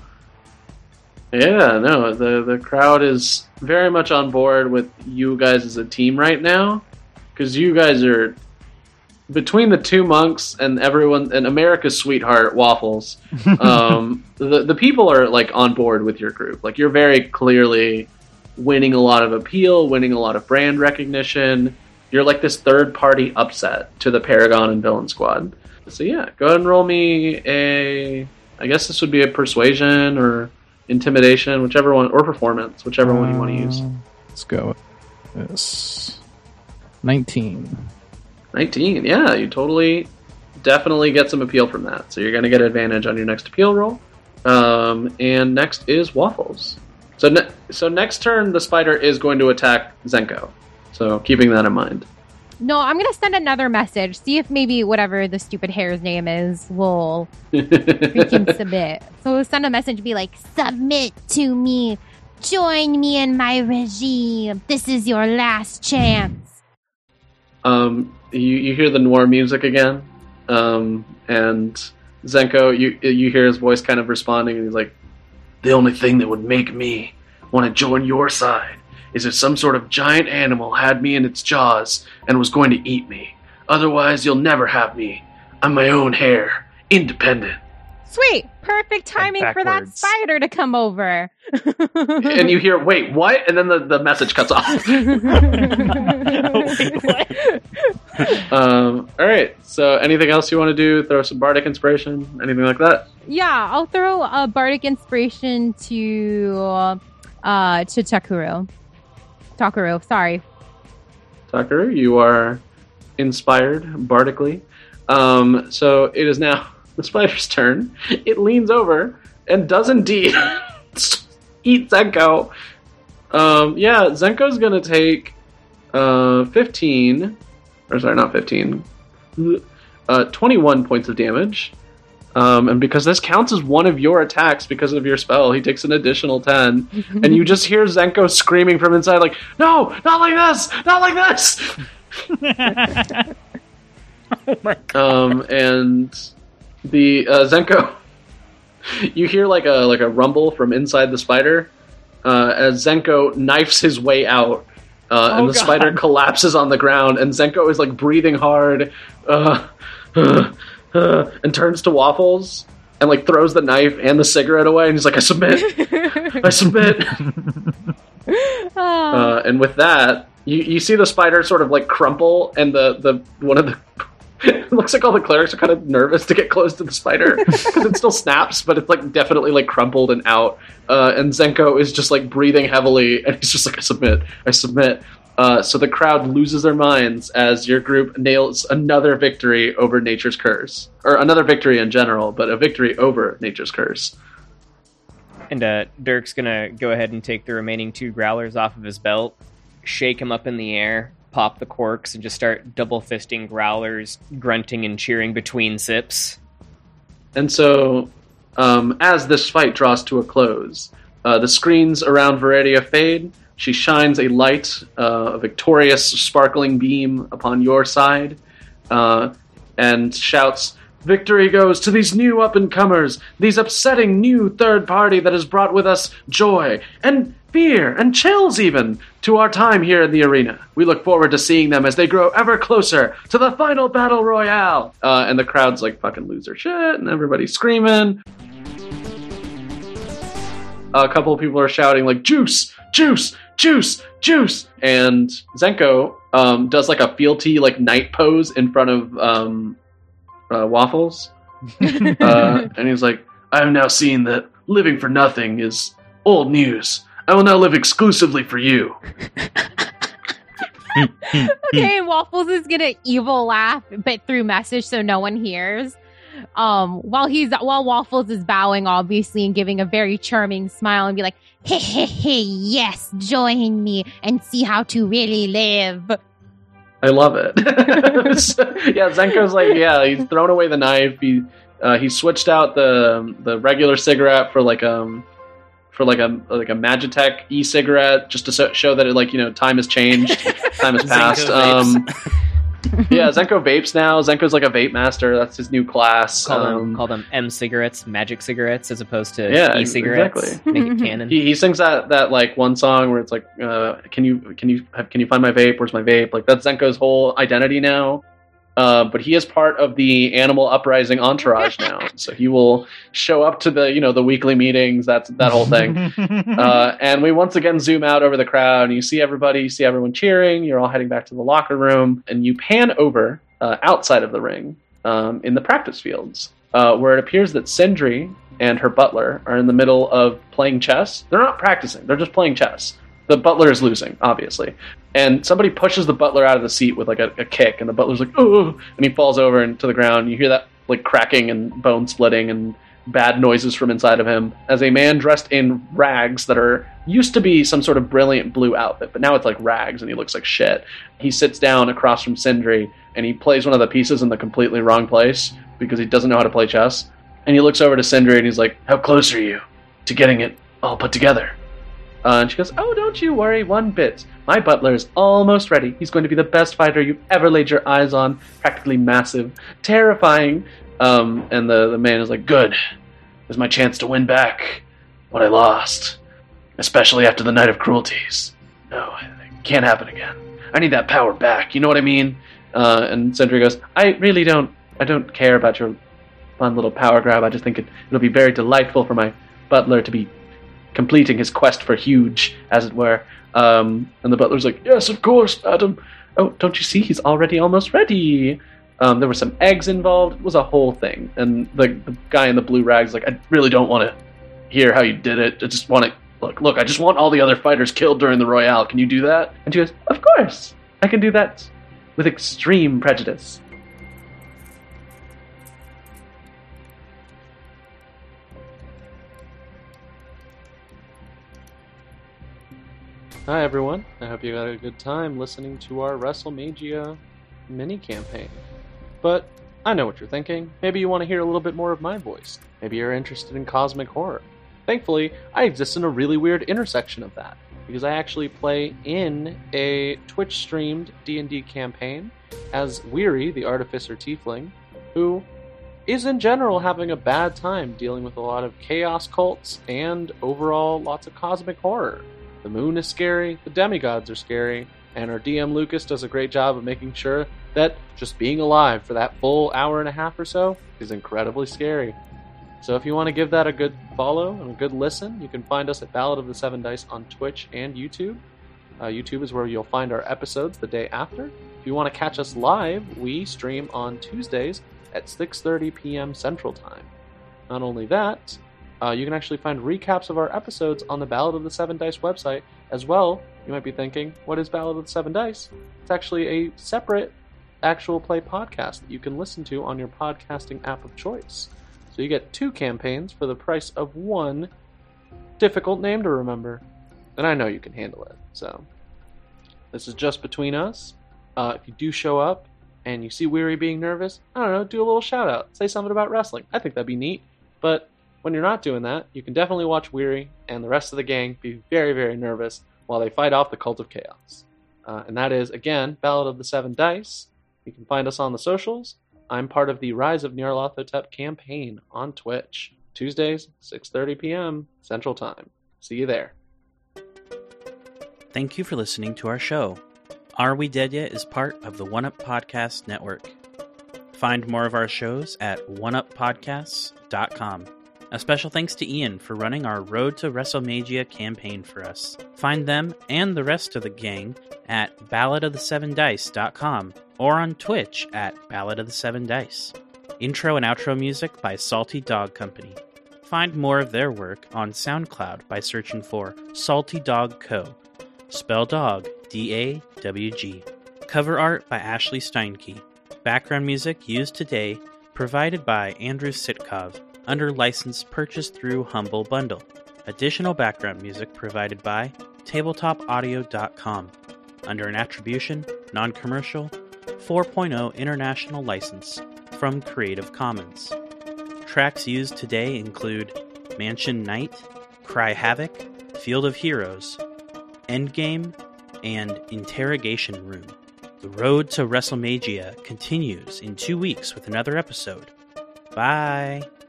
Yeah, no, the the crowd is very much on board with you guys as a team right now, because you guys are between the two monks and everyone and America's sweetheart Waffles. um, the the people are like on board with your group. Like you're very clearly winning a lot of appeal, winning a lot of brand recognition. You're like this third-party upset to the Paragon and Villain Squad. So yeah, go ahead and roll me a... I guess this would be a persuasion or intimidation, whichever one, or performance, whichever uh, one you want to use. Let's go with this. nineteen. nineteen, yeah, you totally, definitely get some appeal from that. So you're going to get advantage on your next appeal roll. Um, and next is Waffles. So, ne- so next turn, the spider is going to attack Zenko. So, keeping that in mind. No, I'm going to send another message. See if maybe whatever the stupid hare's name is will freaking submit. So, we'll send a message and be like, submit to me. Join me in my regime. This is your last chance. Um, you, you hear the noir music again. Um, and Zenko, you, you hear his voice kind of responding, and he's like, the only thing that would make me want to join your side is if some sort of giant animal had me in its jaws and was going to eat me. Otherwise, you'll never have me. I'm my own hare, independent. Sweet, perfect timing for that spider to come over. And you hear, wait, what? And then the, the message cuts off. Wait, what? um, all right, so anything else you want to do? Throw some bardic inspiration? Anything like that? Yeah, I'll throw a bardic inspiration to uh, to Takeru. Takeru, sorry. Takeru, you are inspired bardically. Um, so it is now the spider's turn. It leans over and does indeed eat Zenko. Um, yeah, Zenko's gonna take uh, fifteen, or sorry, not fifteen, uh, twenty-one points of damage. Um, and because this counts as one of your attacks because of your spell, he takes an additional ten. And you just hear Zenko screaming from inside, like, no, not like this, not like this! Oh my God. Um, and the uh, Zenko, you hear like a like a rumble from inside the spider uh, as Zenko knifes his way out, uh, Oh, and the God. spider collapses on the ground, and Zenko is like breathing hard, uh, uh, uh, and turns to Waffles and like throws the knife and the cigarette away, and he's like, "I submit, I submit." Oh. Uh, and with that, you, you see the spider sort of like crumple, and the, the one of the It looks like all the clerics are kind of nervous to get close to the spider because it still snaps, but it's like definitely like crumpled and out. Uh, and Zenko is just like breathing heavily, and he's just like, I submit, I submit. Uh, so the crowd loses their minds as your group nails another victory over Nature's Curse. Or another victory in general, but a victory over Nature's Curse. And uh, Dirk's gonna go ahead and take the remaining two growlers off of his belt, shake him up in the air, pop the corks, and just start double fisting growlers, grunting and cheering between sips. And so, um, as this fight draws to a close, uh, the screens around Viridia fade. She shines a light, uh, a victorious, sparkling beam upon your side, uh, and shouts, "Victory goes to these new up-and-comers, these upsetting new third party that has brought with us joy, and fear, and chills even, to our time here in the arena. We look forward to seeing them as they grow ever closer to the final battle royale." Uh, and the crowd's like, fucking lose their shit, and everybody's screaming. A couple of people are shouting, like, "Juice! Juice! Juice! Juice!" And Zenko um, does, like, a fealty, like, knight pose in front of um, uh, Waffles. uh, and he's like, "I have now seen that living for nothing is old news. I will now live exclusively for you." Okay, Waffles is gonna evil laugh, but through message so no one hears. Um, while he's while Waffles is bowing, obviously, and giving a very charming smile, and be like, Hey, hey, hey, yes, join me and see how to really live. I love it. So, yeah, Zenko's like, yeah, he's thrown away the knife. He uh, he switched out the the regular cigarette for like um for like a like a Magitech e-cigarette, just to so, show that it, like, you know, time has changed, time has passed. Um, yeah, Zenko vapes now. Zenko's like a vape master. That's his new class. Call them, Um, call them M cigarettes, magic cigarettes, as opposed to Yeah, e-cigarettes. exactly. Make it canon. He, he sings that, that like one song where it's like, uh, can you can you have, can you find my vape? Where's my vape? Like, that's Zenko's whole identity now. Uh, but he is part of the Animal Uprising entourage now, so he will show up to the you know the weekly meetings. That's that whole thing. uh, and we once again zoom out over the crowd, and you see everybody, you see everyone cheering. You're all heading back to the locker room, and you pan over uh, outside of the ring um, in the practice fields, uh, where it appears that Sindri and her butler are in the middle of playing chess. They're not practicing; they're just playing chess. The butler is losing, obviously. And somebody pushes the butler out of the seat with like a, a kick, and the butler's like, "Oh!" and he falls over into the ground. You hear that like cracking and bone splitting and bad noises from inside of him as a man dressed in rags that are used to be some sort of brilliant blue outfit, but now it's like rags, and he looks like shit. He sits down across from Sindri, and he plays one of the pieces in the completely wrong place because he doesn't know how to play chess. And he looks over to Sindri, and he's like, "How close are you to getting it all put together?" Uh, and she goes, "Oh, don't you worry one bit. My butler is almost ready. He's going to be the best fighter you've ever laid your eyes on. Practically massive. Terrifying." Um, and the, the man is like, "Good. This is my chance to win back what I lost. Especially after the Night of Cruelties. No, it can't happen again. I need that power back. You know what I mean?" Uh, and Sindri goes, I really don't, I don't care about your fun little power grab. I just think it, it'll be very delightful for my butler to be completing his quest for huge, as it were." Um, and the butler's like, "Yes, of course, madam. Oh, don't you see? He's already almost ready." Um, there were some eggs involved. It was a whole thing. And the, the guy in the blue rags like, "I really don't want to hear how you did it. I just want to, look, look, I just want all the other fighters killed during the Royale. Can you do that?" And she goes, "Of course. I can do that with extreme prejudice." Hi everyone, I hope you had a good time listening to our WrestleMania mini-campaign. But I know what you're thinking. Maybe you want to hear a little bit more of my voice. Maybe you're interested in cosmic horror. Thankfully, I exist in a really weird intersection of that, because I actually play in a Twitch-streamed D and D campaign as Weary, the Artificer Tiefling, who is in general having a bad time dealing with a lot of chaos cults and overall lots of cosmic horror. The moon is scary, the demigods are scary, and our D M Lucas does a great job of making sure that just being alive for that full hour and a half or so is incredibly scary. So if you want to give that a good follow and a good listen, you can find us at Ballad of the Seven Dice on Twitch and YouTube. Uh, YouTube is where you'll find our episodes the day after. If you want to catch us live, we stream on Tuesdays at six thirty p.m. Central Time. Not only that, uh, you can actually find recaps of our episodes on the Ballad of the Seven Dice website as well. You might be thinking, what is Ballad of the Seven Dice? It's actually a separate actual play podcast that you can listen to on your podcasting app of choice. So you get two campaigns for the price of one difficult name to remember. And I know you can handle it. So this is just between us. Uh, if you do show up and you see Weary being nervous, I don't know, do a little shout out. Say something about wrestling. I think that'd be neat. But when you're not doing that, you can definitely watch Weary and the rest of the gang be very, very nervous while they fight off the Cult of Chaos. Uh, and that is, again, Ballad of the Seven Dice. You can find us on the socials. I'm part of the Rise of Nyarlathotep campaign on Twitch. Tuesdays, six thirty p.m. Central Time. See you there. Thank you for listening to our show. Are We Dead Yet is part of the One Up Podcast Network. Find more of our shows at one up podcasts dot com. A special thanks to Ian for running our Road to WrestleMania campaign for us. Find them and the rest of the gang at ballad of the seven dice dot com or on Twitch at Ballad of the Seven Dice. Intro and outro music by Salty Dog Company. Find more of their work on SoundCloud by searching for Salty Dog Co. Spell dog, D A W G. Cover art by Ashley Steinke. Background music used today provided by Andrew Sitkov under license purchased through Humble Bundle. Additional background music provided by tabletop audio dot com under an attribution, non-commercial, four point oh international license from Creative Commons. Tracks used today include Mansion Night, Cry Havoc, Field of Heroes, Endgame, and Interrogation Room. The road to WrestleMania continues in two weeks with another episode. Bye!